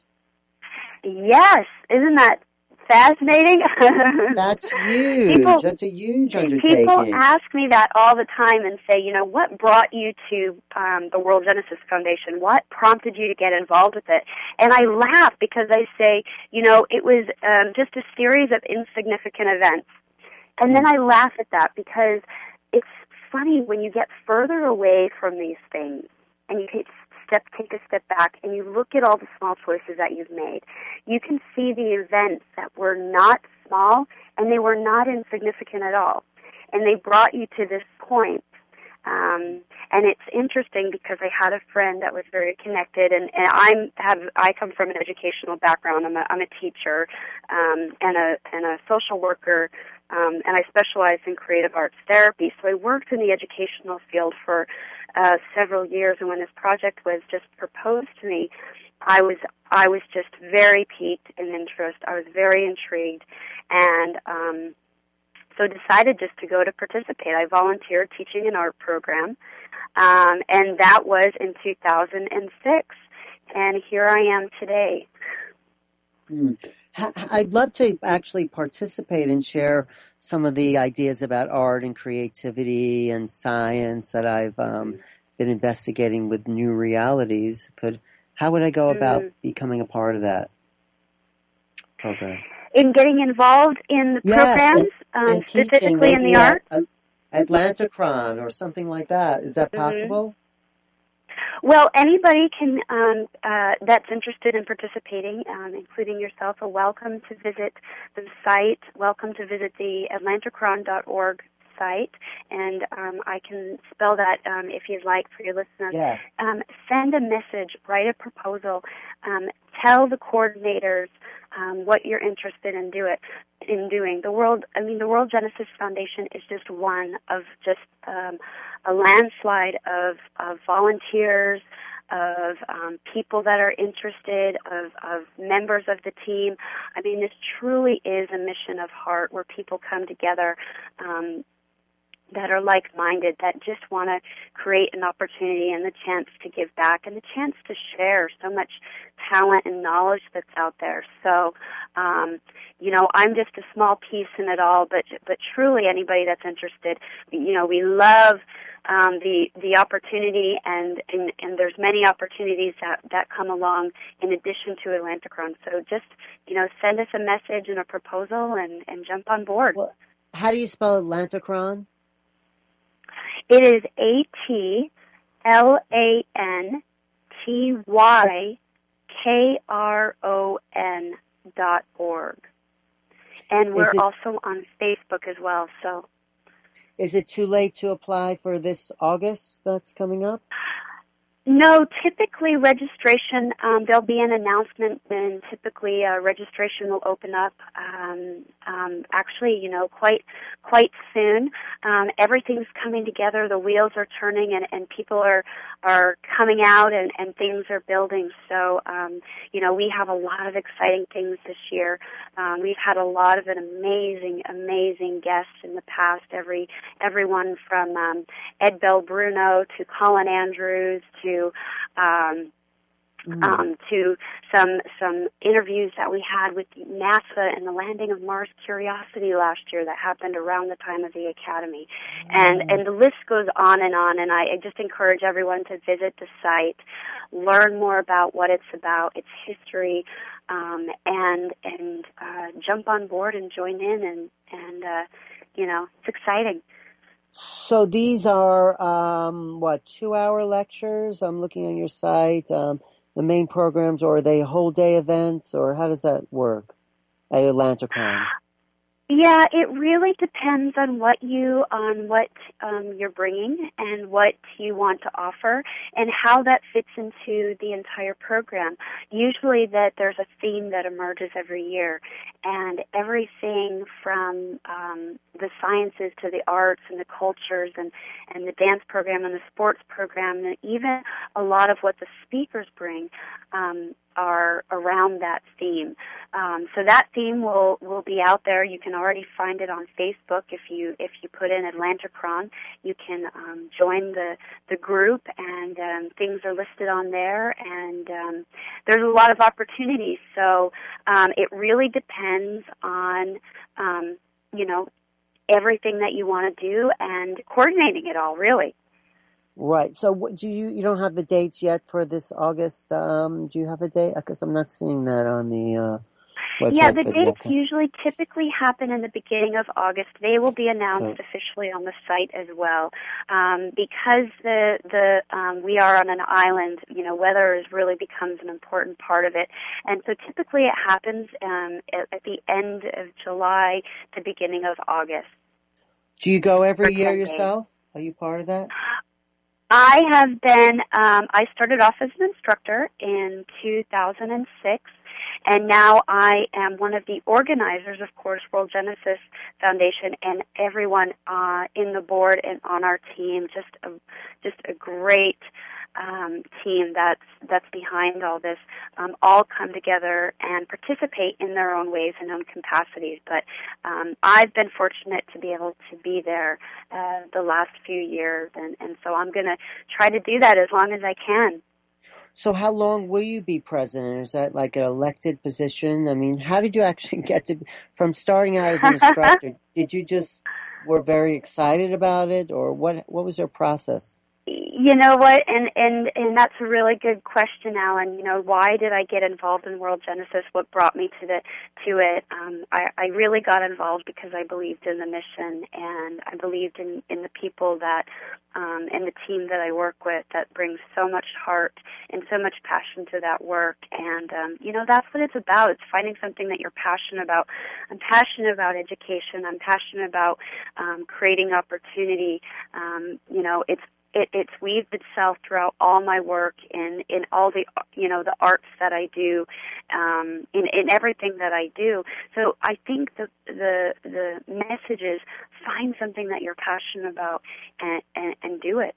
Yes. Isn't that fascinating? That's huge. People, That's a huge undertaking. People ask me that all the time and say, you know, what brought you to um, the World Genesis Foundation? What prompted you to get involved with it? And I laugh because I say, you know, it was um, just a series of insignificant events. And then I laugh at that because it's funny when you get further away from these things and you take step take a step back and you look at all the small choices that you've made, you can see the events that were not small and they were not insignificant at all. And they brought you to this point. Um, and it's interesting because I had a friend that was very connected, and, and I'm have I come from an educational background. I'm a I'm a teacher um, and a and a social worker. Um, and I specialize in creative arts therapy. So I worked in the educational field for uh, several years. And when this project was just proposed to me, I was I was just very piqued in interest. I was very intrigued, and um, so decided just to go to participate. I volunteered teaching an art program, um, and that was in two thousand six. And here I am today. Hmm. I'd love to actually participate and share some of the ideas about art and creativity and science that I've um, been investigating with New Realities. Could how would I go about mm. becoming a part of that program? In getting involved in the yes, programs, and, um, and specifically in the at, art? At Atlantacron or something like that. Is that possible? Mm-hmm. Well, anybody can um, uh, that's interested in participating, um, including yourself, are welcome to visit the site, welcome to visit the atlantacron dot org site, and um, I can spell that um, if you'd like for your listeners. Yes. Um, send a message, write a proposal, um, tell the coordinators um, what you're interested in do it in doing. The World, I mean, the World Genesis Foundation is just one of just um, a landslide of, of volunteers, of um, people that are interested, of, of members of the team. I mean, this truly is a mission of heart where people come together um, that are like-minded, that just want to create an opportunity and the chance to give back and the chance to share so much talent and knowledge that's out there. So, um, you know, I'm just a small piece in it all, but but truly anybody that's interested, you know, we love um, the the opportunity, and, and, and there's many opportunities that, that come along in addition to Atlantacron. So just, you know, send us a message and a proposal and, and jump on board. Well, how do you spell Atlantacron? It is A T L A N T Y K R O N dot org. And we're it, also on Facebook as well. So, is it too late to apply for this August that's coming up? No, typically registration, um, there'll be an announcement, and typically uh, registration will open up um, um, actually, you know, quite quite soon. Um, everything's coming together, the wheels are turning, and, and people are are coming out, and, and things are building. So, um, you know, we have a lot of exciting things this year. Um, we've had a lot of an amazing, amazing guests in the past, every everyone from um, Ed Bell Bruno to Colin Andrews to Um, mm. um, to some some interviews that we had with NASA and the landing of Mars Curiosity last year that happened around the time of the Academy, mm. and and the list goes on and on. And I, I just encourage everyone to visit the site, learn more about what it's about, its history, um, and and uh, jump on board and join in, and and uh, you know, it's exciting. So these are, um, what, two-hour lectures? I'm looking on your site. Um, the main programs, or are they whole-day events, or how does that work at Atlanticon? Yeah, it really depends on what you on what um, you're bringing and what you want to offer and how that fits into the entire program. Usually, that there's a theme that emerges every year, and everything from um, the sciences to the arts and the cultures and and the dance program and the sports program, and even a lot of what the speakers bring um, are around that theme. Um, so that theme will, will be out there. You can already find it on Facebook. If you if you put in Atlanticon, you can um, join the, the group, and um, things are listed on there. And um, there's a lot of opportunities. So um, it really depends on um, you know everything that you want to do and coordinating it all, really. Right. So what, do you, you don't have the dates yet for this August? Um, do you have a date? Because I'm not seeing that on the uh, website. Yeah, the for dates the, usually typically happen in the beginning of August. They will be announced so, officially on the site as well. Um, because the the um, we are on an island, you know, weather is really becomes an important part of it. And so typically it happens um, at, at the end of July to beginning of August. do you go every for year ten days. yourself? Are you part of that? I have been, um, I started off as an instructor in two thousand six, and now I am one of the organizers of Course World Genesis Foundation, and everyone uh, in the board and on our team, just a, just a great um, team that's that's behind all this, um, all come together and participate in their own ways and own capacities. But um, I've been fortunate to be able to be there uh, the last few years, and, and so I'm going to try to do that as long as I can. So how long will you be president? Is that like an elected position? I mean, how did you actually get to, from starting out as an instructor, did you just, were very excited about it, or what, what was your process? You know what, and, and, and that's a really good question, Alan. You know, why did I get involved in World Genesis? What brought me to the to it? Um, I, I really got involved because I believed in the mission, and I believed in, in the people that, um, and the team that I work with that brings so much heart and so much passion to that work. And, um, you know, that's what it's about. It's finding something that you're passionate about. I'm passionate about education. I'm passionate about um, creating opportunity. Um, you know, it's It, it's weaved itself throughout all my work in, in all the, you know, the arts that I do, um, in, in everything that I do. So I think the, the, the message is find something that you're passionate about and, and, and do it.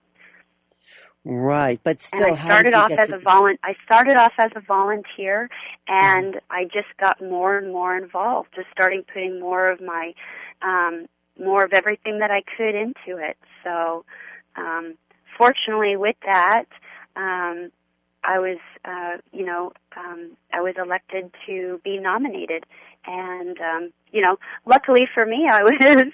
Right, but still, and I started how off did you as get a to... volu- I started off as a volunteer, and mm-hmm. I just got more and more involved, just starting putting more of my, um, more of everything that I could into it. So, um, fortunately, with that, um, I was, uh, you know, um, I was elected to be nominated, and um, you know, luckily for me, I was,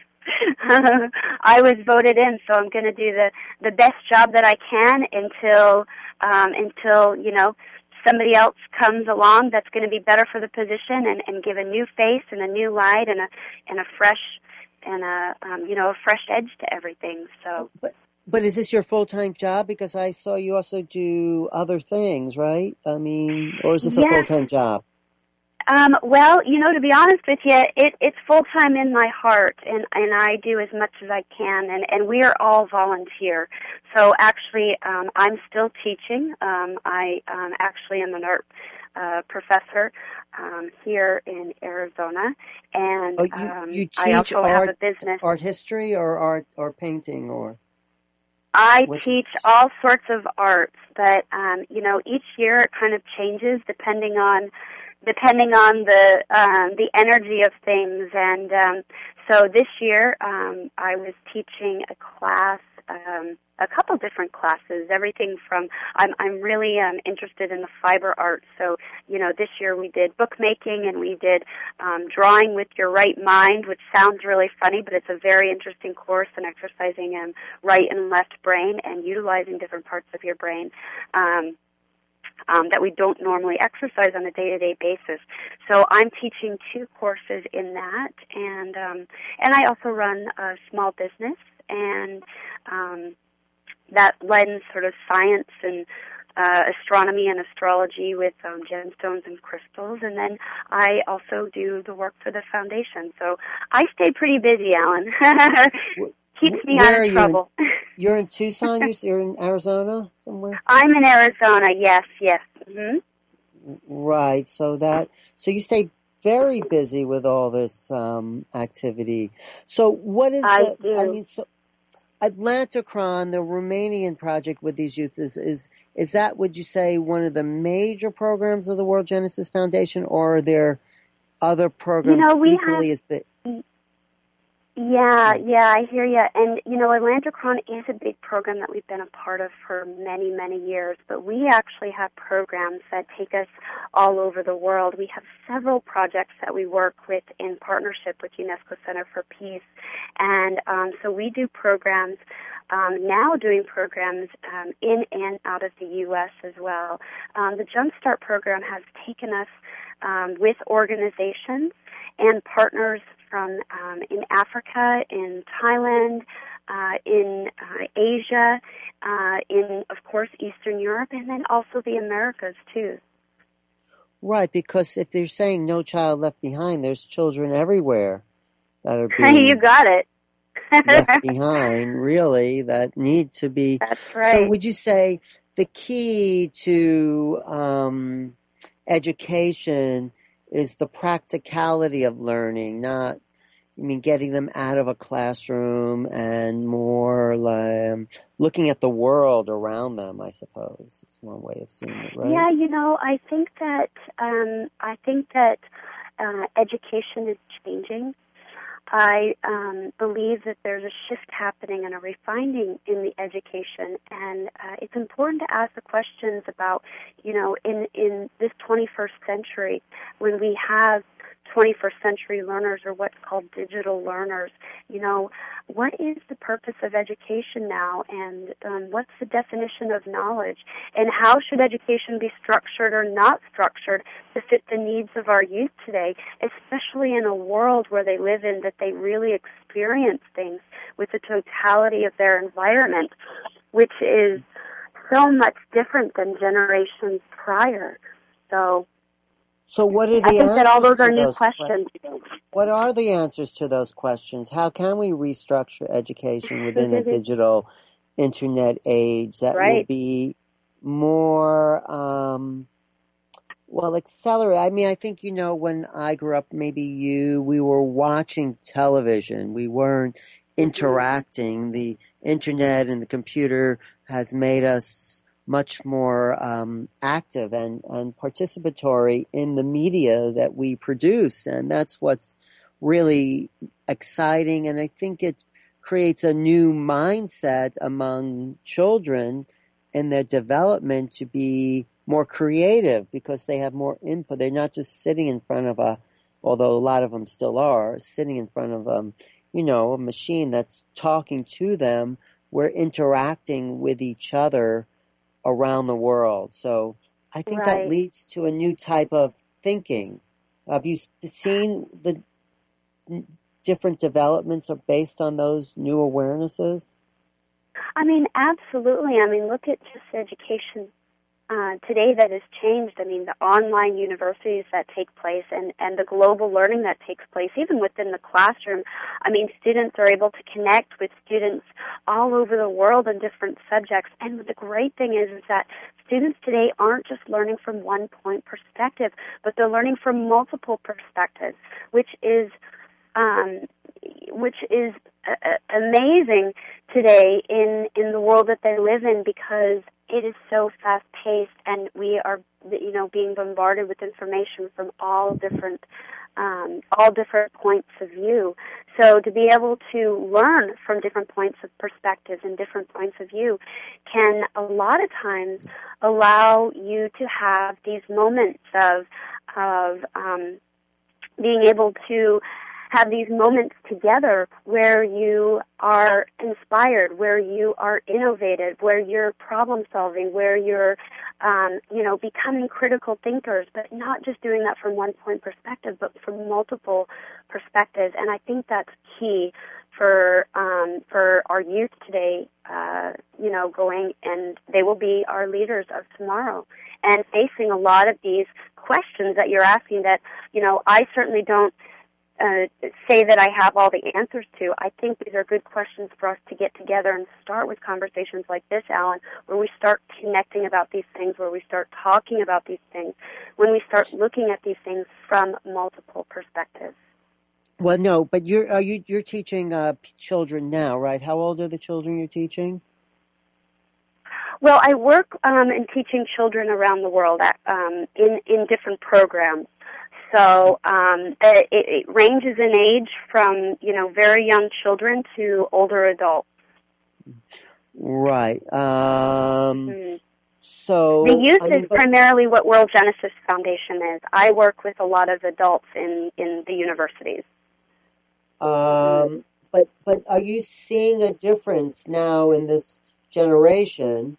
I was voted in. So I'm going to do the the best job that I can until, um, until you know, somebody else comes along that's going to be better for the position and, and give a new face and a new light and a and a fresh and a um, you know a fresh edge to everything. So. But, But is this your full-time job? Because I saw you also do other things, right? I mean, or is this yes. a full-time job? Um, well, you know, to be honest with you, it, it's full-time in my heart, and, and I do as much as I can, and, and we are all volunteer. So actually, um, I'm still teaching. Um, I um, actually am an art uh, professor um, here in Arizona, and Oh, you, um, you teach I also art, have a business. art history or art or painting or... I What's teach it? all sorts of arts, but um, you know, each year it kind of changes depending on depending on the um, the energy of things. And um, so this year, um, I was teaching a class, um, a couple different classes. Everything from I'm I'm really um, interested in the fiber arts. So you know, this year we did bookmaking and we did um, drawing with your right mind, which sounds really funny, but it's a very interesting course in exercising um, right and left brain and utilizing different parts of your brain. Um, um, that we don't normally exercise on a day-to-day basis. So I'm teaching two courses in that, and um, and I also run a small business, and um, that blends sort of science and uh, astronomy and astrology with um, gemstones and crystals, and then I also do the work for the foundation. So I stay pretty busy, Alan. Keeps me Where out are of you trouble. In, you're in Tucson? You're, you're in Arizona somewhere? I'm in Arizona, yes, yes. Mm-hmm. Right, so that, so you stay very busy with all this um, activity. So what is I the, do. I mean, so Atlanticron, the Romanian project with these youth, is, is, is that, would you say, one of the major programs of the World Genesis Foundation, or are there other programs you know, we equally have, as big? Yeah, yeah, I hear you. And, you know, Atlanticron is a big program that we've been a part of for many, many years, but we actually have programs that take us all over the world. We have several projects that we work with in partnership with UNESCO Center for Peace, and um, so we do programs, um, now doing programs um, in and out of the U S as well. Um, the Jumpstart program has taken us um, with organizations and partners from um, in Africa, in Thailand, uh, in uh, Asia, uh, in, of course, Eastern Europe, and then also the Americas, too. Right, because if they're saying no child left behind, there's children everywhere that are being You got it. left behind, really, that need to be. That's So right. would you say the key to um, education is the practicality of learning, not, I mean, getting them out of a classroom and more like um, looking at the world around them, I suppose. It's one way of seeing it, right? Yeah, you know, I think that um, I think that uh, education is changing. I um, believe that there's a shift happening and a refining in the education, and uh, it's important to ask the questions about, you know, in, in this twenty-first century, when we have twenty-first century learners, or what's called digital learners, you know, what is the purpose of education now, and um, what's the definition of knowledge, and how should education be structured or not structured to fit the needs of our youth today, especially in a world where they live in that they really experience things with the totality of their environment, which is so much different than generations prior. So So what are the I think answers that all those to are new those questions. What are the answers to those questions? How can we restructure education within a digital internet age that Right. will be more, um, well, accelerate? I mean, I think, you know, when I grew up, maybe you, we were watching television. We weren't interacting. The internet and the computer has made us much more um, active and, and participatory in the media that we produce. And that's what's really exciting. And I think it creates a new mindset among children in their development to be more creative because they have more input. They're not just sitting in front of a, although a lot of them still are, sitting in front of, um, you know, a machine that's talking to them. We're interacting with each other around the world. So I think Right. that leads to a new type of thinking. Have you seen the different developments are based on those new awarenesses? I mean, absolutely. I mean, look at just education uh, today that has changed. I mean, the online universities that take place and, and the global learning that takes place, even within the classroom. I mean, students are able to connect with students all over the world in different subjects. And the great thing is, is that students today aren't just learning from one point perspective, but they're learning from multiple perspectives, which is um, which is uh, amazing today in, in the world that they live in, because it is so fast-paced and we are, you know, being bombarded with information from all different um, all different points of view. So to be able to learn from different points of perspectives and different points of view can a lot of times allow you to have these moments of of um, being able to have these moments together where you are inspired, where you are innovative, where you're problem solving, where you're, um, you know, becoming critical thinkers, but not just doing that from one point perspective, but from multiple perspectives. And I think that's key for um, for our youth today, uh, you know, going, and they will be our leaders of tomorrow, and facing a lot of these questions that you're asking that, you know, I certainly don't uh, say that I have all the answers to. I think these are good questions for us to get together and start with conversations like this, Alan, where we start connecting about these things, where we start talking about these things, when we start looking at these things from multiple perspectives. Well, no, but you're are you you're teaching uh, children now, right? How old are the children you're teaching? Well, I work um, in teaching children around the world at, um, in in different programs. So um, it, it ranges in age from, you know, very young children to older adults. Right. Um, mm. So the youth I mean, is but, primarily what World Genesis Foundation is. I work with a lot of adults in, in the universities. Um, but but are you seeing a difference now in this generation?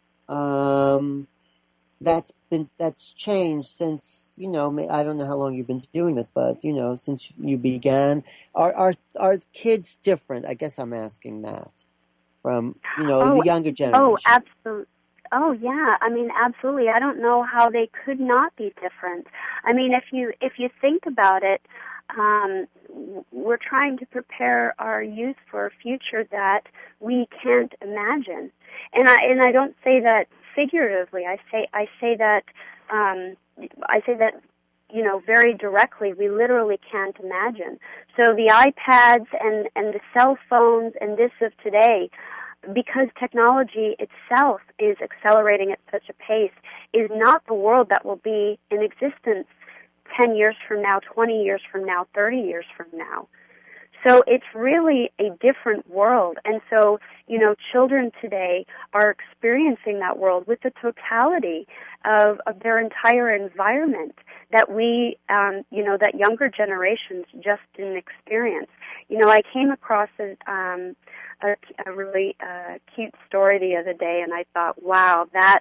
Um, that's been that's changed since, you know, I don't know how long you've been doing this, but you know, since you began. Are are are kids different? I guess I'm asking that from, you know, oh, the younger generation. Oh, absolutely. Oh yeah, I mean, absolutely. I don't know how they could not be different. I mean, if you if you think about it, um, we're trying to prepare our youth for a future that we can't imagine, and I and I don't say that figuratively. I say I say that um, I say that you know very directly. We literally can't imagine. So the iPads and and the cell phones and this of today, because technology itself is accelerating at such a pace, is not the world that will be in existence ten years from now, twenty years from now, thirty years from now. So it's really a different world. And so, you know, children today are experiencing that world with the totality of, of their entire environment that we, um, you know, that younger generations just didn't experience. You know, I came across a, um, a, a really uh, cute story the other day, and I thought, wow, that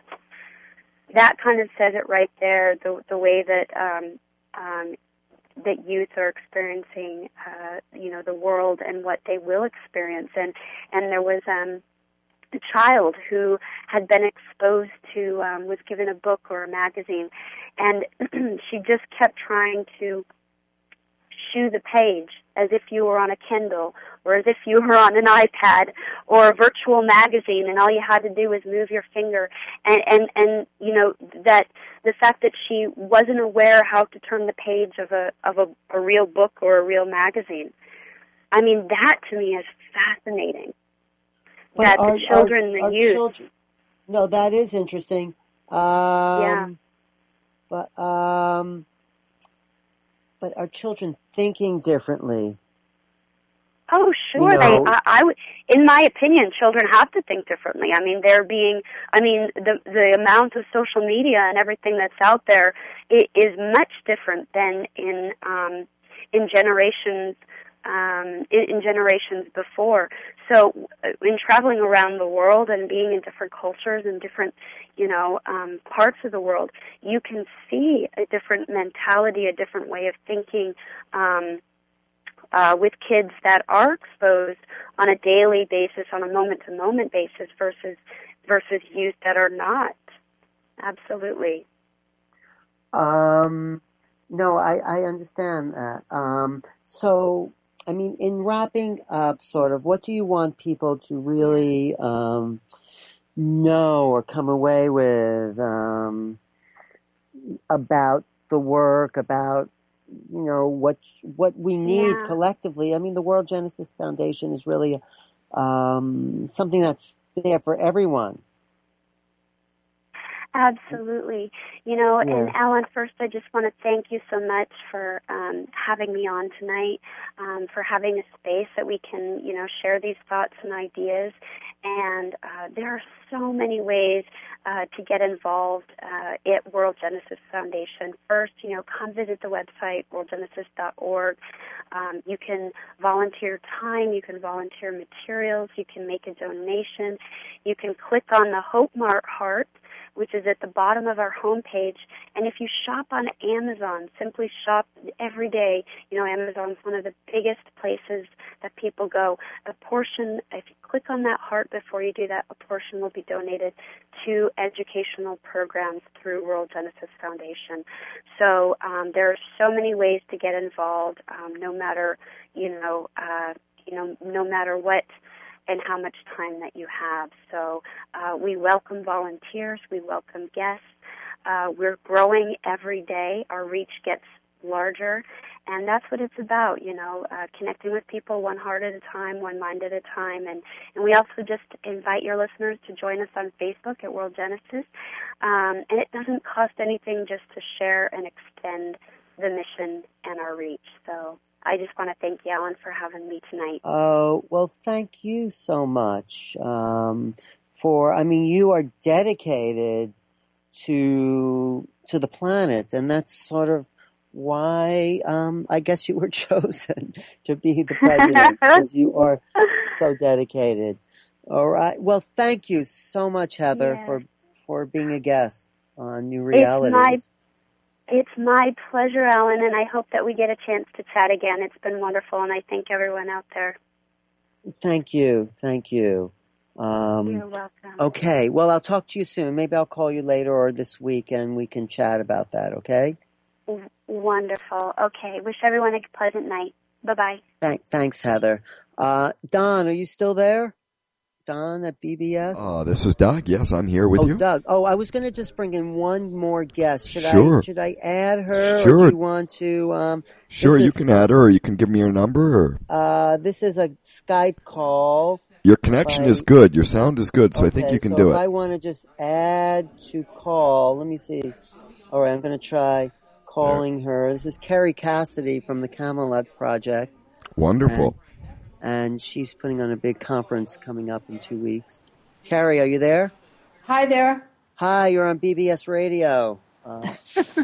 that kind of says it right there, the, the way that um, um, that youth are experiencing, uh, you know, the world and what they will experience. And, and there was um, a child who had been exposed to, um, was given a book or a magazine, and she just kept trying to shoo the page as if you were on a Kindle or as if you were on an iPad or a virtual magazine, and all you had to do was move your finger. And, and, and you know, that the fact that she wasn't aware how to turn the page of a of a, a real book or a real magazine. I mean, that to me is fascinating. But that our, the children, our, the our youth. Children, no, that is interesting. Um, yeah. But um, but are children thinking differently? Oh, sure. You know, they, I, I would, in my opinion, children have to think differently. I mean, they're being, I mean, the the amount of social media and everything that's out there it is much different than in um, in generations um, in, in generations before. So, in traveling around the world and being in different cultures and different, you know, um, parts of the world, you can see a different mentality, a different way of thinking. Um, Uh, with kids that are exposed on a daily basis, on a moment-to-moment basis, versus versus youth that are not. Absolutely. Um, no, I, I understand that. Um, so, I mean, in wrapping up, sort of, what do you want people to really um, know or come away with um, about the work, about you know what what we need Yeah. collectively? I mean, the World Genesis Foundation is really um, something that's there for everyone. Absolutely. You know, Yeah. and Alan, first I just want to thank you so much for um, having me on tonight, um, for having a space that we can, you know, share these thoughts and ideas. And uh, there are so many ways uh, to get involved uh, at World Genesis Foundation. First, you know, come visit the website, world genesis dot org. Um, you can volunteer time, you can volunteer materials, you can make a donation, you can click on the Hope Mart heart, which is at the bottom of our homepage. And if you shop on Amazon, simply shop every day. You know, Amazon's one of the biggest places that people go. A portion, if you click on that heart before you do that, a portion will be donated to educational programs through World Genesis Foundation. So um, there are so many ways to get involved, um, no matter, you know, uh, you know, no matter what and how much time that you have. So uh, we welcome volunteers. We welcome guests. Uh, we're growing every day. Our reach gets larger, and that's what it's about, you know, uh, connecting with people one heart at a time, one mind at a time. And, and we also just invite your listeners to join us on Facebook at World Genesis. Um, and it doesn't cost anything just to share and extend the mission and our reach. So I just want to thank you, Alan, for having me tonight. Oh, well, thank you so much um, for, I mean, you are dedicated to to the planet, and that's sort of why um, I guess you were chosen to be the president, because you are so dedicated. All right. Well, thank you so much, Heather, Yeah. for, for being a guest on New Realities. It's my It's my pleasure, Alan, and I hope that we get a chance to chat again. It's been wonderful, and I thank everyone out there. Thank you. Thank you. Um, You're welcome. okay. Well, I'll talk to you soon. Maybe I'll call you later or this week, and we can chat about that, okay? W- Wonderful. Okay. Wish everyone a pleasant night. Bye-bye. Thank, thanks, Heather. Uh, Don, are you still there? Don at B B S? Uh, this is Doug. Yes, I'm here with oh, you. Doug. Oh, I was going to just bring in one more guest. Should Sure. I should I add her? Sure. Or do you want to? Um, Sure, this you is, can add her, or you can give me your number. Or Uh, this is a Skype call. your connection By- is good. Your sound is good, so I think Okay, you can so do if it. I want to just add to call, let me see. All right, I'm going to try calling her. This is Carrie Cassidy from the Camelot Project. Wonderful. And, and she's putting on a big conference coming up in two weeks. Carrie, are you there? Hi there. Hi, you're on B B S Radio. Uh,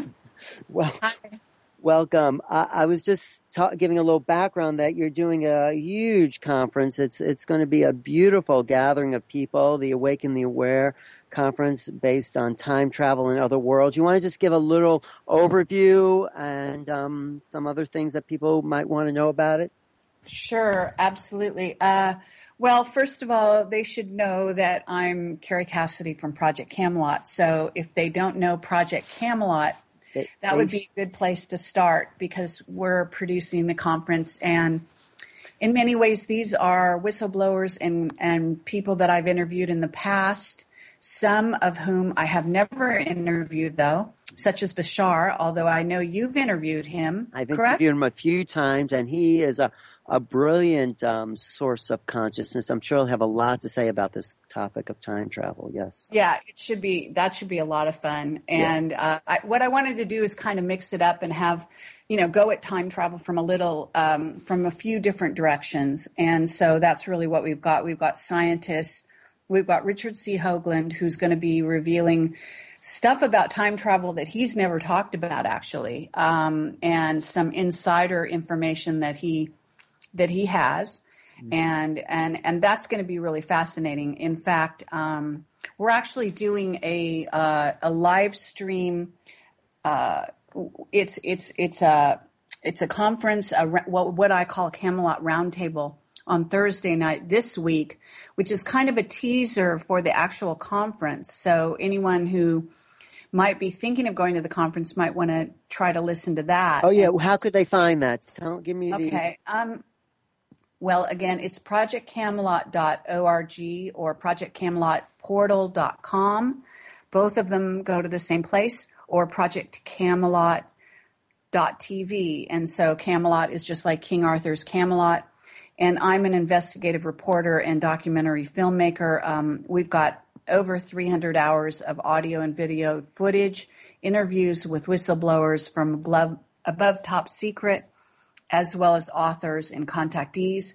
well, Hi. welcome. I, I was just ta- giving a little background that you're doing a huge conference. It's it's going to be a beautiful gathering of people, the Awaken the Aware conference based on time travel in other worlds. You want to just give a little overview and um, some other things that people might want to know about it? Sure, absolutely. Uh, well, first of all, they should know that I'm Carrie Cassidy from Project Camelot. So if they don't know Project Camelot, They- that they would sh- be a good place to start, because we're producing the conference. And in many ways, these are whistleblowers and, and people that I've interviewed in the past, some of whom I have never interviewed, though, such as Bashar, although I know you've interviewed him, I've correct? interviewed him a few times, and he is a, a brilliant um, source of consciousness. I'm sure he'll have a lot to say about this topic of time travel, yes. Yeah, it should be. That should be a lot of fun. And uh, I, what I wanted to do is kind of mix it up and have, you know, go at time travel from a little, um, from a few different directions. And so that's really what we've got. We've got scientists. We've got Richard C. Hoagland, who's going to be revealing stuff about time travel that he's never talked about, actually, um, and some insider information that he that he has. And and and that's going to be really fascinating. In fact, um, we're actually doing a uh, a live stream. Uh, it's it's it's a it's a conference, a, what what I call Camelot Roundtable on Thursday night this week, which is kind of a teaser for the actual conference. So anyone who might be thinking of going to the conference might want to try to listen to that. Oh, yeah. And- How could they find that? Tell, give me the... Okay. Um, well, again, it's project camelot dot org or project camelot portal dot com. Both of them go to the same place, or project camelot dot t v. And so Camelot is just like King Arthur's Camelot. And I'm an investigative reporter and documentary filmmaker. Um, we've got over three hundred hours of audio and video footage, interviews with whistleblowers from above, above top secret, as well as authors and contactees.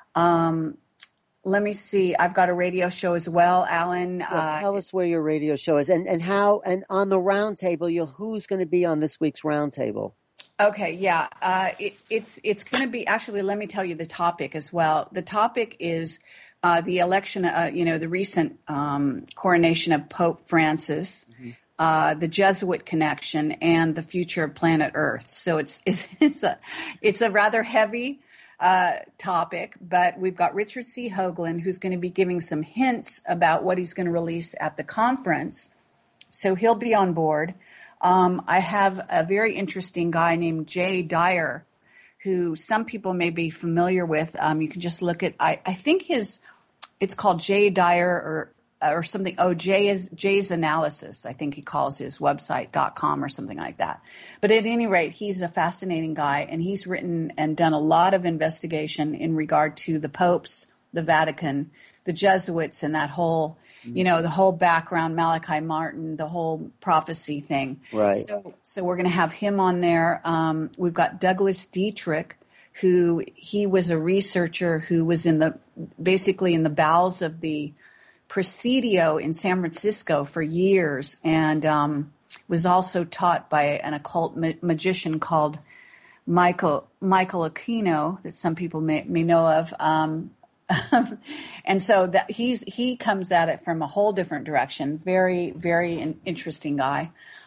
Um, let me see. I've got a radio show as well, Alan. Well, uh, tell us where your radio show is and, and how, and on the round table, you'll, who's going to be on this week's round table? Okay, yeah, uh, it, it's it's going to be actually. Let me tell you the topic as well. The topic is uh, the election. Uh, you know, the recent um, coronation of Pope Francis, mm-hmm. uh, the Jesuit connection, and the future of planet Earth. So it's it's, it's a it's a rather heavy uh, topic, but we've got Richard C. Hoagland, who's going to be giving some hints about what he's going to release at the conference. So he'll be on board. Um, I have a very interesting guy named Jay Dyer, who some people may be familiar with. Um, you can just look at, I, I think his, it's called Jay Dyer or or something. Oh, Jay is Jay's Analysis. I think he calls his website dot com or something like that. But at any rate, he's a fascinating guy, and he's written and done a lot of investigation in regard to the popes, the Vatican, the Jesuits, and that whole, you know, the whole background, Malachi Martin, the whole prophecy thing. Right. So, so we're going to have him on there. Um, we've got Douglas Dietrich, who he was a researcher who was in the basically in the bowels of the Presidio in San Francisco for years, and um, was also taught by an occult ma- magician called Michael Michael Aquino, that some people may, may know of. Um, and so that he's he comes at it from a whole different direction. Very, very in, interesting guy.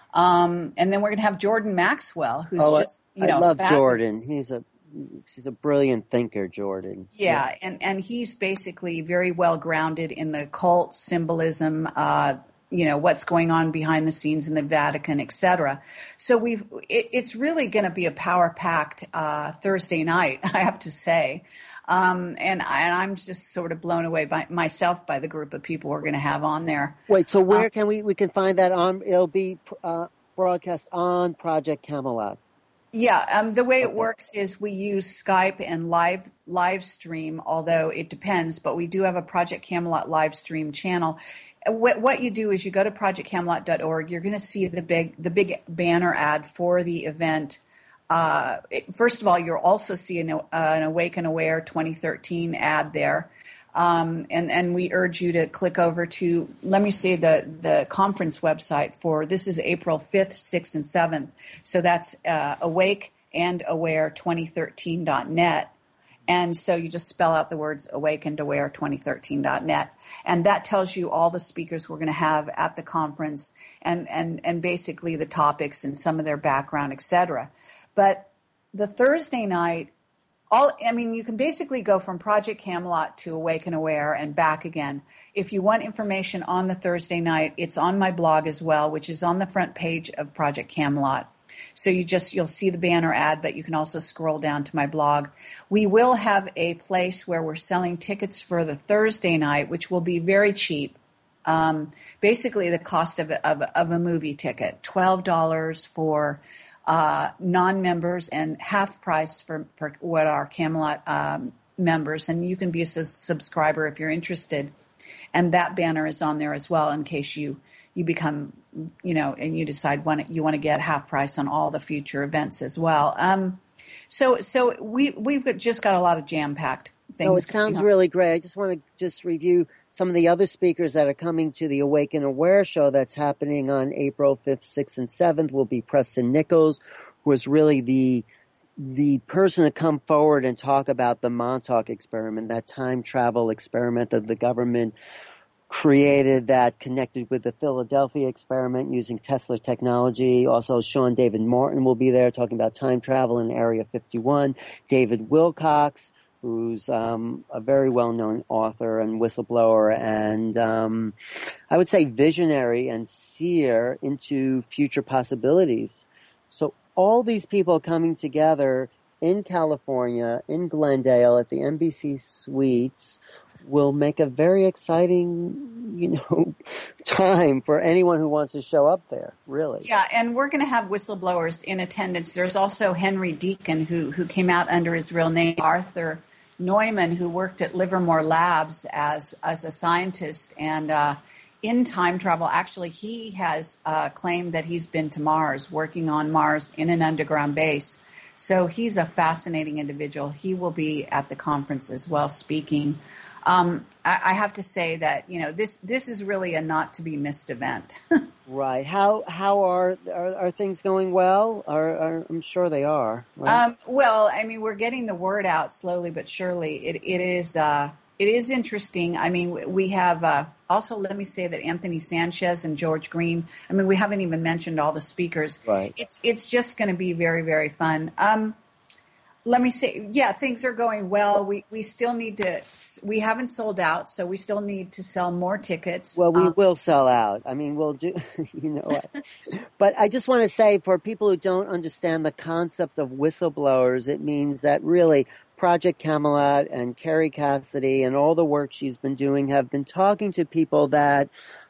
Um, and then we're going to have Jordan Maxwell, who's oh, just you I know love fabulous. Jordan. He's a he's a brilliant thinker, Jordan. Yeah, yeah. and and he's basically very well grounded in the occult symbolism. Uh, you know what's going on behind the scenes in the Vatican, et cetera. So we've it, it's really going to be a power packed uh, Thursday night, I have to say. Um, and, I, and I'm just sort of blown away by myself by the group of people we're going to have on there. Wait, so where um, can we we can find that on? It'll be uh, broadcast on Project Camelot. Yeah, um, the way okay. it works is we use Skype and live live stream, although it depends. But we do have a Project Camelot live stream channel. What, what you do is you go to project camelot dot org. You're going to see the big the big banner ad for the event. Uh, it, first of all, you'll also see an, uh, an Awake and Aware twenty thirteen ad there. Um, and, and we urge you to click over to, let me say the, the conference website for, this is April fifth, sixth, and seventh. So that's uh, awake and aware twenty thirteen dot net. And so you just spell out the words awake and aware twenty thirteen dot net. And that tells you all the speakers we're going to have at the conference and, and, and basically the topics and some of their background, et cetera. But the Thursday night, all I mean, you can basically go from Project Camelot to Awake and Aware and back again. If you want information on the Thursday night, it's on my blog as well, which is on the front page of Project Camelot. So you just you'll see the banner ad, but you can also scroll down to my blog. We will have a place where we're selling tickets for the Thursday night, which will be very cheap. Um, basically, the cost of of, of a movie ticket, twelve dollars for Uh, non-members and half price for, for what are Camelot um, members. And you can be a su- subscriber if you're interested. And that banner is on there as well in case you, you become, you know, and you decide when you want to get half price on all the future events as well. Um, so so we, we've just got a lot of jam-packed things. No, it sounds really great. I just want to just review some of the other speakers that are coming to the Awake and Aware show that's happening on April fifth, sixth, and seventh. Will be Preston Nichols, who is really the the person to come forward and talk about the Montauk experiment, that time travel experiment that the government created that connected with the Philadelphia experiment using Tesla technology. Also, Sean David Martin will be there talking about time travel in Area fifty-one. David Wilcox, who's um, a very well-known author and whistleblower and um, I would say visionary and seer into future possibilities. So all these people coming together in California, in Glendale, at the N B C Suites will make a very exciting, you know, time for anyone who wants to show up there, really. Yeah, and we're going to have whistleblowers in attendance. There's also Henry Deacon, who who came out under his real name, Arthur Neumann, who worked at Livermore Labs as as a scientist and uh, in time travel. Actually, he has uh, claimed that he's been to Mars, working on Mars in an underground base. So he's a fascinating individual. He will be at the conference as well, speaking. Um, I, I have to say that, you know, this this is really a not to be missed event. Right. How how are are, are things going well? Are, are I'm sure they are. Right? Um, well, I mean, we're getting the word out slowly but surely. It it is uh, it is interesting. I mean, we have uh, also. Let me say that Anthony Sanchez and George Green. I mean, we haven't even mentioned all the speakers. Right. It's it's just going to be very very fun. Um, Let me say, yeah, things are going well. We we still need to, we haven't sold out, so we still need to sell more tickets. Well, we um, will sell out. I mean, we'll do, you know what. But I just want to say, for people who don't understand the concept of whistleblowers, it means that really Project Camelot and Kerry Cassidy and all the work she's been doing have been talking to people that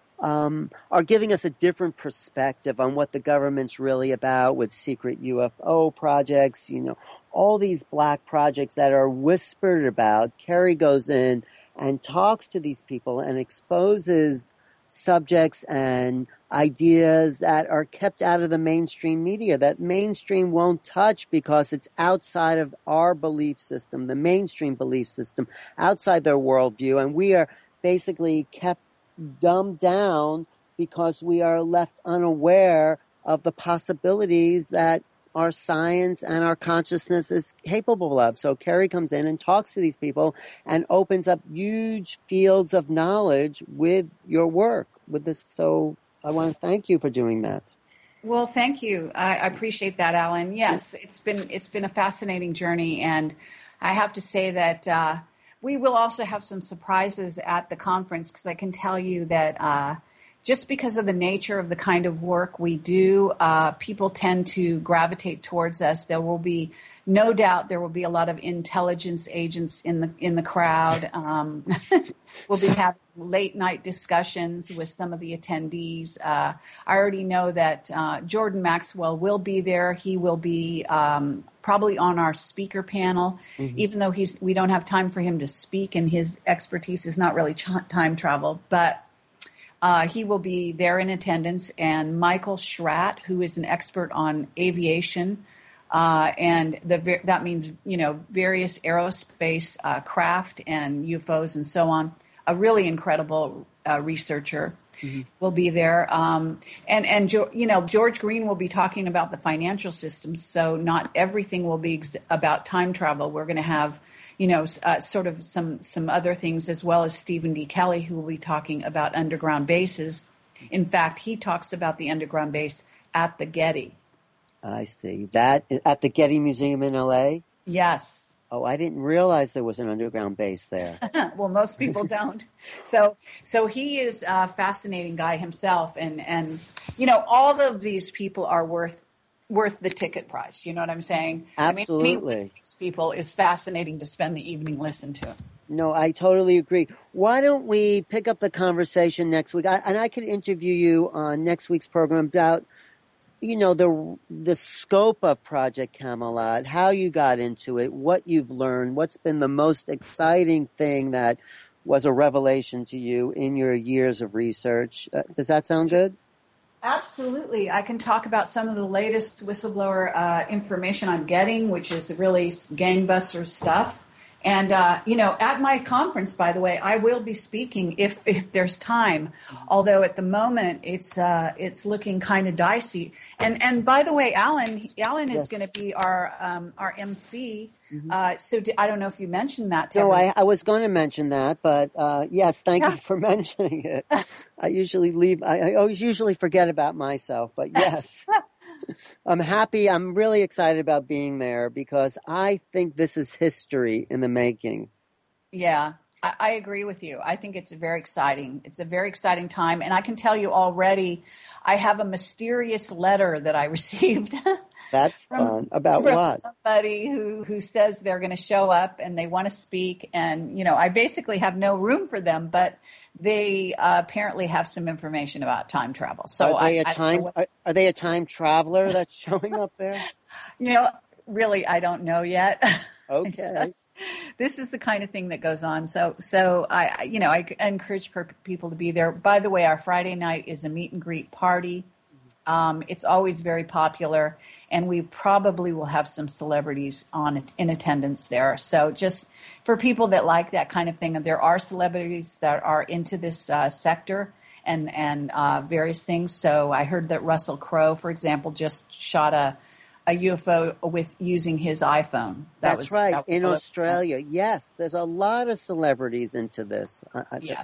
um, are giving us a different perspective on what the government's really about with secret U F O projects, you know, all these black projects that are whispered about. Kerry goes in and talks to these people and exposes subjects and ideas that are kept out of the mainstream media, that mainstream won't touch because it's outside of our belief system, the mainstream belief system, outside their worldview. And we are basically kept dumbed down because we are left unaware of the possibilities that our science and our consciousness is capable of. So Kerry comes in and talks to these people and opens up huge fields of knowledge with your work, with this. So I want to thank you for doing that. Well, thank you. I, I appreciate that, Alan. Yes, it's been it's been a fascinating journey, and I have to say that uh, we will also have some surprises at the conference, because I can tell you that uh, just because of the nature of the kind of work we do, uh, people tend to gravitate towards us. There will be, no doubt, there will be a lot of intelligence agents in the in the crowd. Um, we'll be having late night discussions with some of the attendees. Uh, I already know that uh, Jordan Maxwell will be there. He will be um, probably on our speaker panel, mm-hmm. even though he's we don't have time for him to speak, and his expertise is not really ch- time travel, but. Uh, he will be there in attendance, and Michael Schratt, who is an expert on aviation, uh, and the, that means, you know, various aerospace uh, craft and U F Os and so on. A really incredible uh, researcher mm-hmm. will be there, um, and and you know, George Green will be talking about the financial system. So not everything will be ex- about time travel. We're going to have, you know, uh, sort of some, some other things, as well as Stephen D. Kelly, who will be talking about underground bases. In fact, he talks about the underground base at the Getty. I see. That at the Getty Museum in L A? Yes. Oh, I didn't realize there was an underground base there. Well, most people don't. So, so he is a fascinating guy himself. And, and, you know, all of these people are worth worth the ticket price. You know what I'm saying? Absolutely. I mean, these people is fascinating to spend the evening listening to. No, I totally agree. Why don't we pick up the conversation next week? I, and I could interview you on next week's program about, you know, the the scope of Project Camelot, how you got into it, what you've learned, what's been the most exciting thing that was a revelation to you in your years of research. Uh, does that sound good? Absolutely. I can talk about some of the latest whistleblower uh, information I'm getting, which is really gangbuster stuff. And, uh, you know, at my conference, by the way, I will be speaking if, if there's time, although at the moment it's uh, it's looking kind of dicey. And and by the way, Alan, Alan is yes. going to be our um, our M C. Mm-hmm. Uh, so d- I don't know if you mentioned that to No, everyone. I, I was going to mention that, but uh, yes, thank yeah. you for mentioning it. I usually leave, I, I always usually forget about myself, but yes. I'm happy. I'm really excited about being there because I think this is history in the making. Yeah, I, I agree with you. I think it's very exciting. It's a very exciting time. And I can tell you already, I have a mysterious letter that I received. That's from, fun. About from what? Somebody who, who says they're going to show up and they want to speak. And, you know, I basically have no room for them, but they uh, apparently have some information about time travel. So are they I, a time what, are, are they a time traveler that's showing up there? You know, really, I don't know yet. Okay. Just, this is the kind of thing that goes on. So, so I, you know, I encourage people to be there. By the way, our Friday night is a meet and greet party. Um, it's always very popular, and we probably will have some celebrities on in attendance there. So just for people that like that kind of thing, there are celebrities that are into this uh, sector and and uh, various things. So I heard that Russell Crowe, for example, just shot a a U F O with using his iPhone. That's That was, right, that was in really Australia. Fun. Yes, there's a lot of celebrities into this. I, yeah.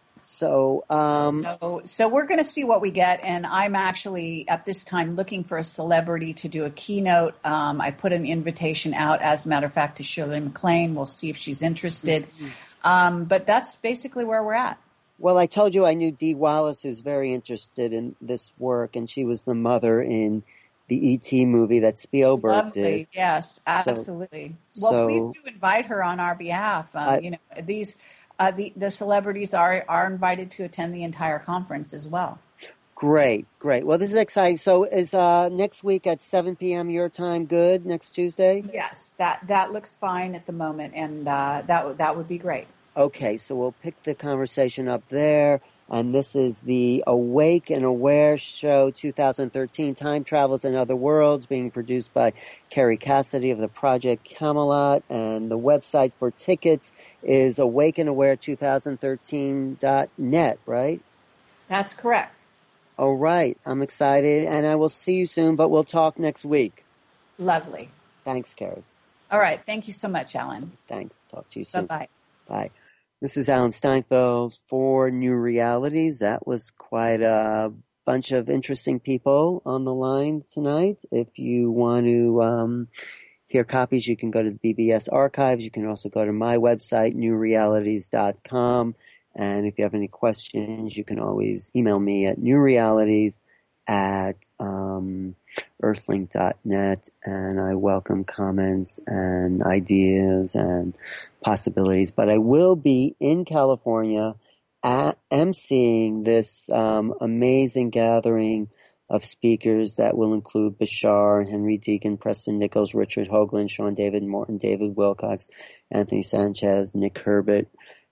So, um, so, so we're going to see what we get, and I'm actually at this time looking for a celebrity to do a keynote. Um, I put an invitation out, as a matter of fact, to Shirley MacLaine. We'll see if she's interested. Mm-hmm. Um, but that's basically where we're at. Well, I told you I knew Dee Wallace, who's very interested in this work, and she was the mother in the E T movie that Spielberg Lovely. did. Yes, absolutely. So, well, so please do invite her on our behalf. Um, I, you know, these. Uh, the, the celebrities are, are invited to attend the entire conference as well. Great, great. Well, this is exciting. So is uh, next week at seven p.m. your time good, next Tuesday? Yes, that, that looks fine at the moment, and uh, that, that would be great. Okay, so we'll pick the conversation up there. And this is the Awake and Aware Show twenty thirteen, Time Travels in Other Worlds, being produced by Kerry Cassidy of the Project Camelot. And the website for tickets is awake and aware twenty thirteen dot net, right? That's correct. All right. I'm excited, and I will see you soon, but we'll talk next week. Lovely. Thanks, Kerry. All right. Thank you so much, Alan. Thanks. Talk to you soon. Bye-bye. Bye. This is Alan Steinfeld for New Realities. That was quite a bunch of interesting people on the line tonight. If you want to um, hear copies, you can go to the B B S archives. You can also go to my website, new realities dot com. And if you have any questions, you can always email me at newrealities at um, earthlink dot net. And I welcome comments and ideas and possibilities. But I will be in California at emceeing this um, amazing gathering of speakers that will include Bashar, Henry Deegan, Preston Nichols, Richard Hoagland, Sean David Morton, David Wilcox, Anthony Sanchez, Nick Herbert.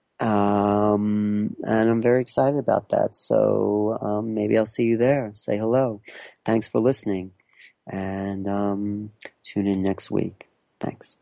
Um, and I'm very excited about that. So um, maybe I'll see you there. Say hello. Thanks for listening. And um, tune in next week. Thanks.